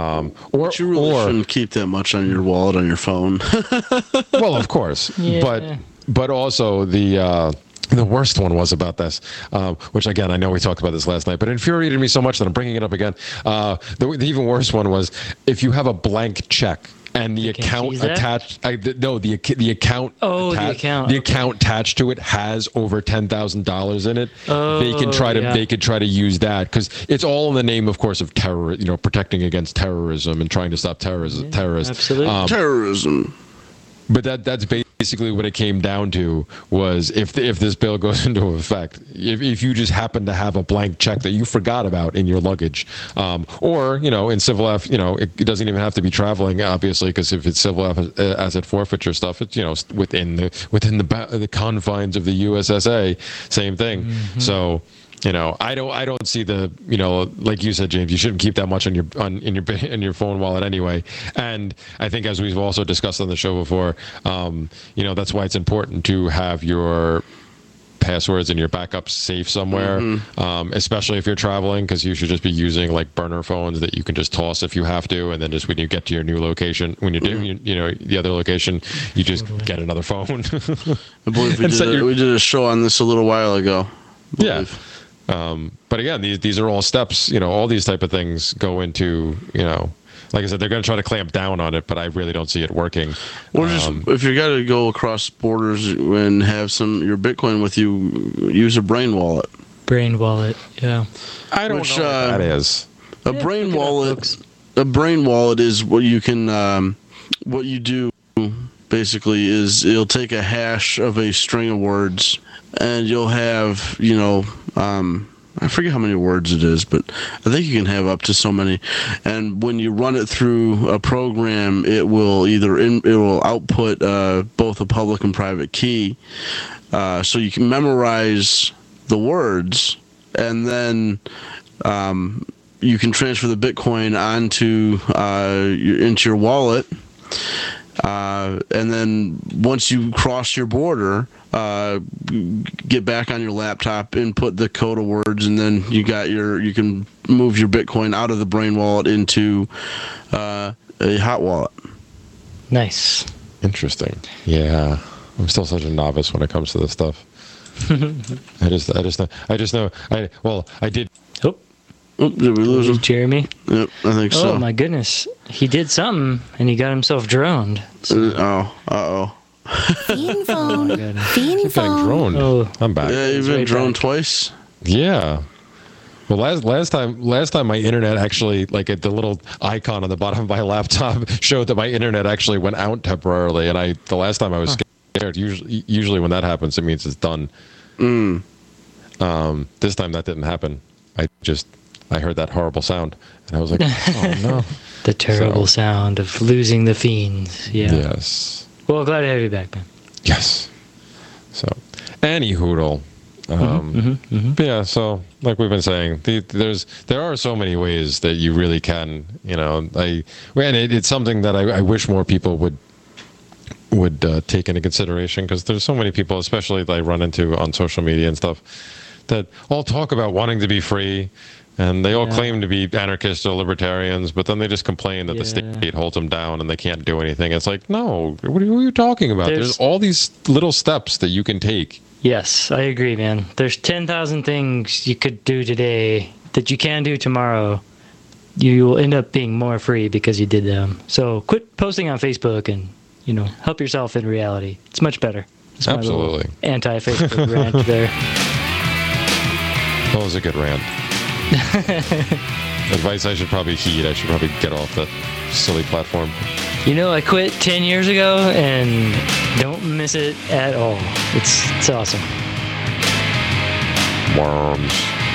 S16: But you really shouldn't keep that much on your wallet on your phone.
S2: Well, of course, but also the worst one was about this, which again, I know we talked about this last night, but it infuriated me so much that I'm bringing it up again. The even worse one was if you have a blank check and the account attached. The account. Oh, the account. The account attached to it has over $10,000 in it. Oh, they can try to. They could try to use that because it's all in the name, of course, of terror. Protecting against terrorism and trying to stop terrorism.
S3: Absolutely.
S16: Terrorism.
S2: But that's basically what it came down to was if this bill goes into effect, if you just happen to have a blank check that you forgot about in your luggage, or in civil it doesn't even have to be traveling, obviously, because if it's civil asset forfeiture stuff, it's within the confines of the USSA, same thing. Mm-hmm. So. I don't see the, like you said, James, you shouldn't keep that much in your phone wallet anyway. And I think, as we've also discussed on the show before, that's why it's important to have your passwords and your backups safe somewhere, especially if you're traveling, because you should just be using like burner phones that you can just toss if you have to, and then just when you get to your new location, when you're doing the other location, you just get another phone.
S16: I believe we did a show on this a little while ago.
S2: Yeah. But again, these are all steps. All these type of things go into, like I said, they're going to try to clamp down on it, but I really don't see it working.
S16: Or just if you got to go across borders and have your Bitcoin with you, use a Brain Wallet.
S3: Brain Wallet, yeah.
S2: I don't know what that is.
S16: A Brain Wallet. A Brain Wallet is what you can. What you do basically is it'll take a hash of a string of words, and you'll have I forget how many words it is, but I think you can have up to so many. And when you run it through a program, it will output both a public and private key, so you can memorize the words, and then you can transfer the Bitcoin into your wallet. And then once you cross your border, get back on your laptop, input the code of words, and then you can move your Bitcoin out of the Brain Wallet into a hot wallet.
S3: Nice.
S2: Interesting. Yeah, I'm still such a novice when it comes to this stuff. I just know. I did.
S16: Oh, did we lose him?
S3: Jeremy?
S16: Yep, I think so.
S3: Oh, my goodness. He did something, and he got himself droned.
S16: Uh-oh.
S11: Fiend phone.
S2: Fiend phone. Droned.
S3: Oh.
S2: I'm back.
S16: Yeah, you've been droned twice?
S2: Yeah. Well, last time my internet actually, like the little icon on the bottom of my laptop showed that my internet actually went out temporarily, and the last time I was scared. Usually when that happens, it means it's done. This time that didn't happen. I heard that horrible sound, and I was like, oh, no.
S3: The terrible sound of losing the fiends. Yeah.
S2: Yes.
S3: Well, glad to have you back, man.
S2: Yes. So, any hoodle. Yeah, so like we've been saying, there are so many ways that you really can, and it's something that I wish more people would take into consideration, because there's so many people, especially that I run into on social media and stuff, that all talk about wanting to be free. And they all claim to be anarchists or libertarians, but then they just complain that the state holds them down and they can't do anything. It's like, no, what are you talking about? There's all these little steps that you can take.
S3: Yes, I agree, man. There's 10,000 things you could do today that you can do tomorrow. You will end up being more free because you did them. So quit posting on Facebook and, help yourself in reality. It's much better. It's
S2: absolutely.
S3: Anti-Facebook rant there.
S2: That was a good rant. advice I should probably heed. I should probably get off that silly platform.
S3: You know, I quit 10 years ago and don't miss it at all. It's awesome.
S2: Worms.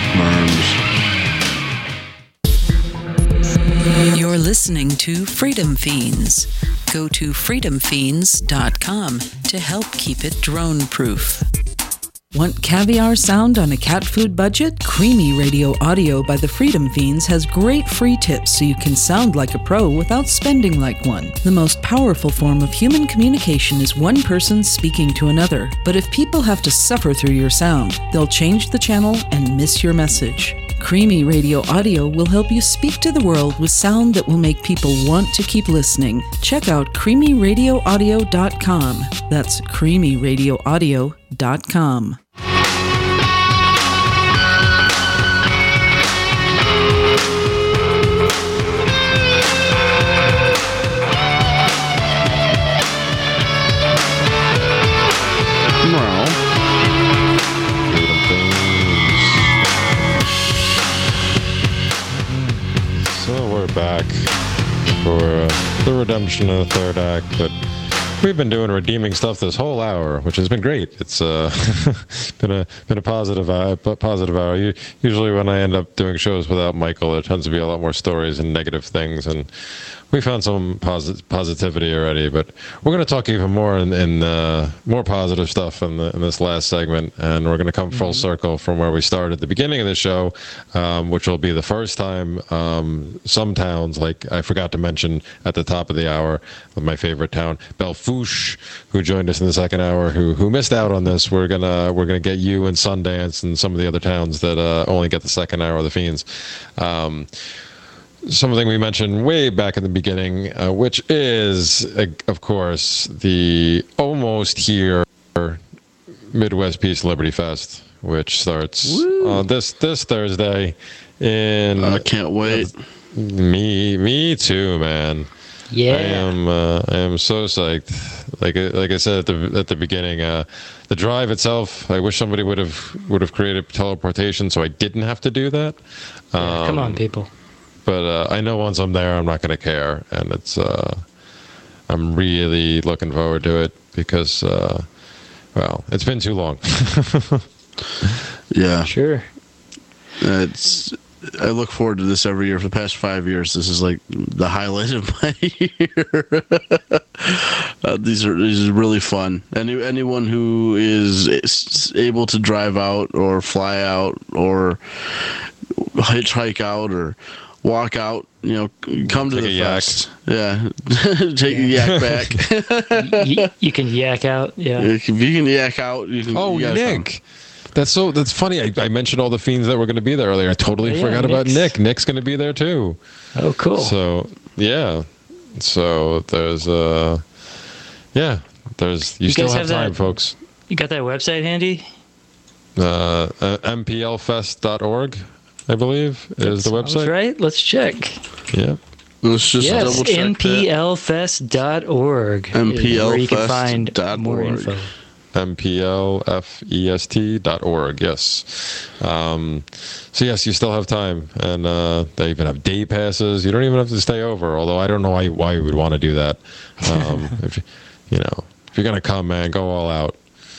S4: You're listening to Freedom Fiends. Go to freedomfiends.com to help keep it drone-proof. Want caviar sound on a cat food budget? Creamy Radio Audio by the Freedom Fiends has great free tips so you can sound like a pro without spending like one. The most powerful form of human communication is one person speaking to another. But if people have to suffer through your sound, they'll change the channel and miss your message. Creamy Radio Audio will help you speak to the world with sound that will make people want to keep listening. Check out creamyradioaudio.com. That's creamyradioaudio.com.
S2: Back for the redemption of the third act, but we've been doing redeeming stuff this whole hour, which has been great. It's been a positive hour. Usually when I end up doing shows without Michael, there tends to be a lot more stories and negative things, and we found some positivity already. But we're going to talk even more in more positive stuff in this last segment, and we're going to come full circle from where we started at the beginning of the show, which will be the first time some towns, like I forgot to mention at the top of the hour, my favorite town, Belfouche, who joined us in the second hour, who missed out on this. We're gonna get you and Sundance and some of the other towns that only get the second hour of the Fiends. Something we mentioned way back in the beginning, which is, of course, the almost here Midwest Peace Liberty Fest, which starts this Thursday. I
S16: can't wait.
S2: Me too, man.
S3: Yeah,
S2: I am so psyched. Like I said at the beginning, the drive itself. I wish somebody would have created teleportation so I didn't have to do that.
S3: Come on, people.
S2: But I know once I'm there, I'm not going to care, and it's. I'm really looking forward to it because, well, it's been too long.
S16: Yeah,
S3: sure.
S16: I look forward to this every year. For the past 5 years, this is like the highlight of my year. These are really fun. Anyone who is able to drive out or fly out or hitchhike out or walk out, come to the fest. Yeah, take a yak back.
S3: You can yak out. Yeah,
S16: if you can yak out, you can.
S2: Oh, Nick. That's funny. I mentioned all the Fiends that were going to be there earlier. I totally forgot about Nick. Nick's going to be there too.
S3: Oh, cool.
S2: So yeah. So there's you still have time, folks.
S3: You got that website handy?
S2: mplfest.org, I believe, is the website.
S3: That's right. Let's check.
S2: Yeah.
S16: Let's just double check
S3: mplfest.org.
S16: mplfest.org.
S3: Where you can find more info.
S2: mplfest.org. Yes. So yes, you still have time, and they even have day passes. You don't even have to stay over. Although I don't know why you would want to do that. If you're gonna come, man, go all out.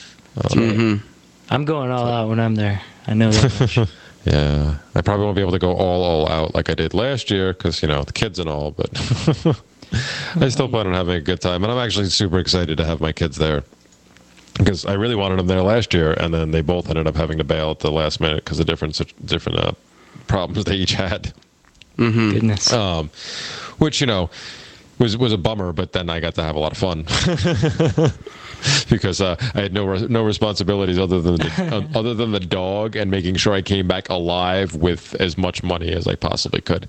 S3: I'm going all out when I'm there. I know that much.
S2: Yeah, I probably won't be able to go all out like I did last year because the kids and all. But I still plan on having a good time, and I'm actually super excited to have my kids there. Because I really wanted them there last year, and then they both ended up having to bail at the last minute because of different problems they each had.
S3: Goodness.
S2: Which was a bummer, but then I got to have a lot of fun because I had no responsibilities other than the dog and making sure I came back alive with as much money as I possibly could.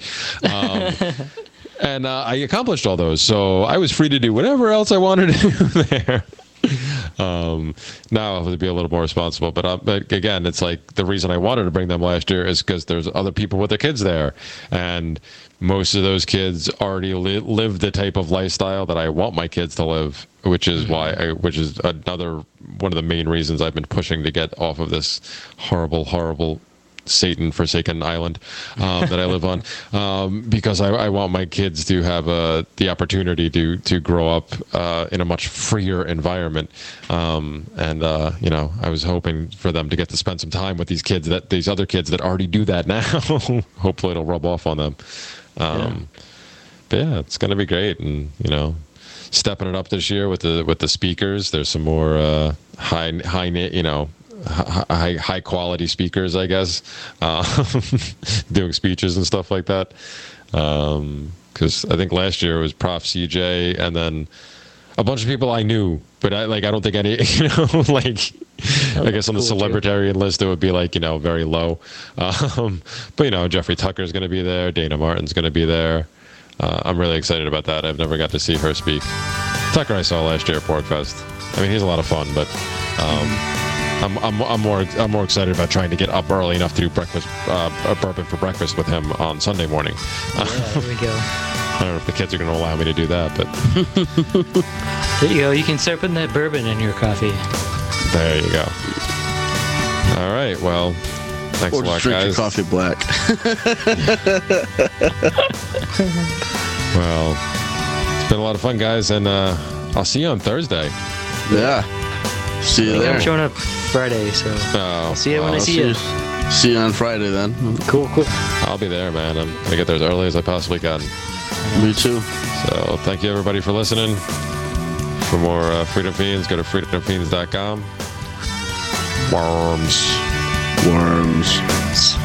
S2: And I accomplished all those, so I was free to do whatever else I wanted to do there. Now I have to be a little more responsible, but again, it's like the reason I wanted to bring them last year is because there's other people with their kids there, and most of those kids already live the type of lifestyle that I want my kids to live, which is which is another one of the main reasons I've been pushing to get off of this horrible Satan-forsaken island that I live on, because I want my kids to have the opportunity to grow up in a much freer environment. I was hoping for them to get to spend some time with these other kids that already do that now. Hopefully it'll rub off on them. But yeah, it's going to be great. And, stepping it up this year with the speakers. There's some more high quality speakers, I guess, doing speeches and stuff like that. Because I think last year it was Prof. CJ and then a bunch of people I knew, but I don't think any, I guess on the celebritarian list it would be very low. But Jeffrey Tucker's going to be there. Dana Martin's going to be there. I'm really excited about that. I've never got to see her speak. Tucker I saw last year at PorcFest. I mean, he's a lot of fun, but I'm more excited about trying to get up early enough to do breakfast, bourbon for breakfast with him on Sunday morning.
S3: Yeah, there we go.
S2: I don't know if the kids are going to allow me to do that, but
S3: there you go. You can start putting that bourbon in your coffee.
S2: There you go. All right. Well, thanks a lot,
S16: drink
S2: guys.
S16: Your coffee black.
S2: Well, it's been a lot of fun, guys, and I'll see you on Thursday.
S16: Yeah. See you there.
S3: I'm showing up Friday, so I'll see you when I see you.
S16: See you on Friday then.
S3: Cool.
S2: I'll be there, man. I'm going to get there as early as I possibly can.
S16: Me too.
S2: So thank you, everybody, for listening. For more Freedom Fiends, go to freedomfiends.com. Worms.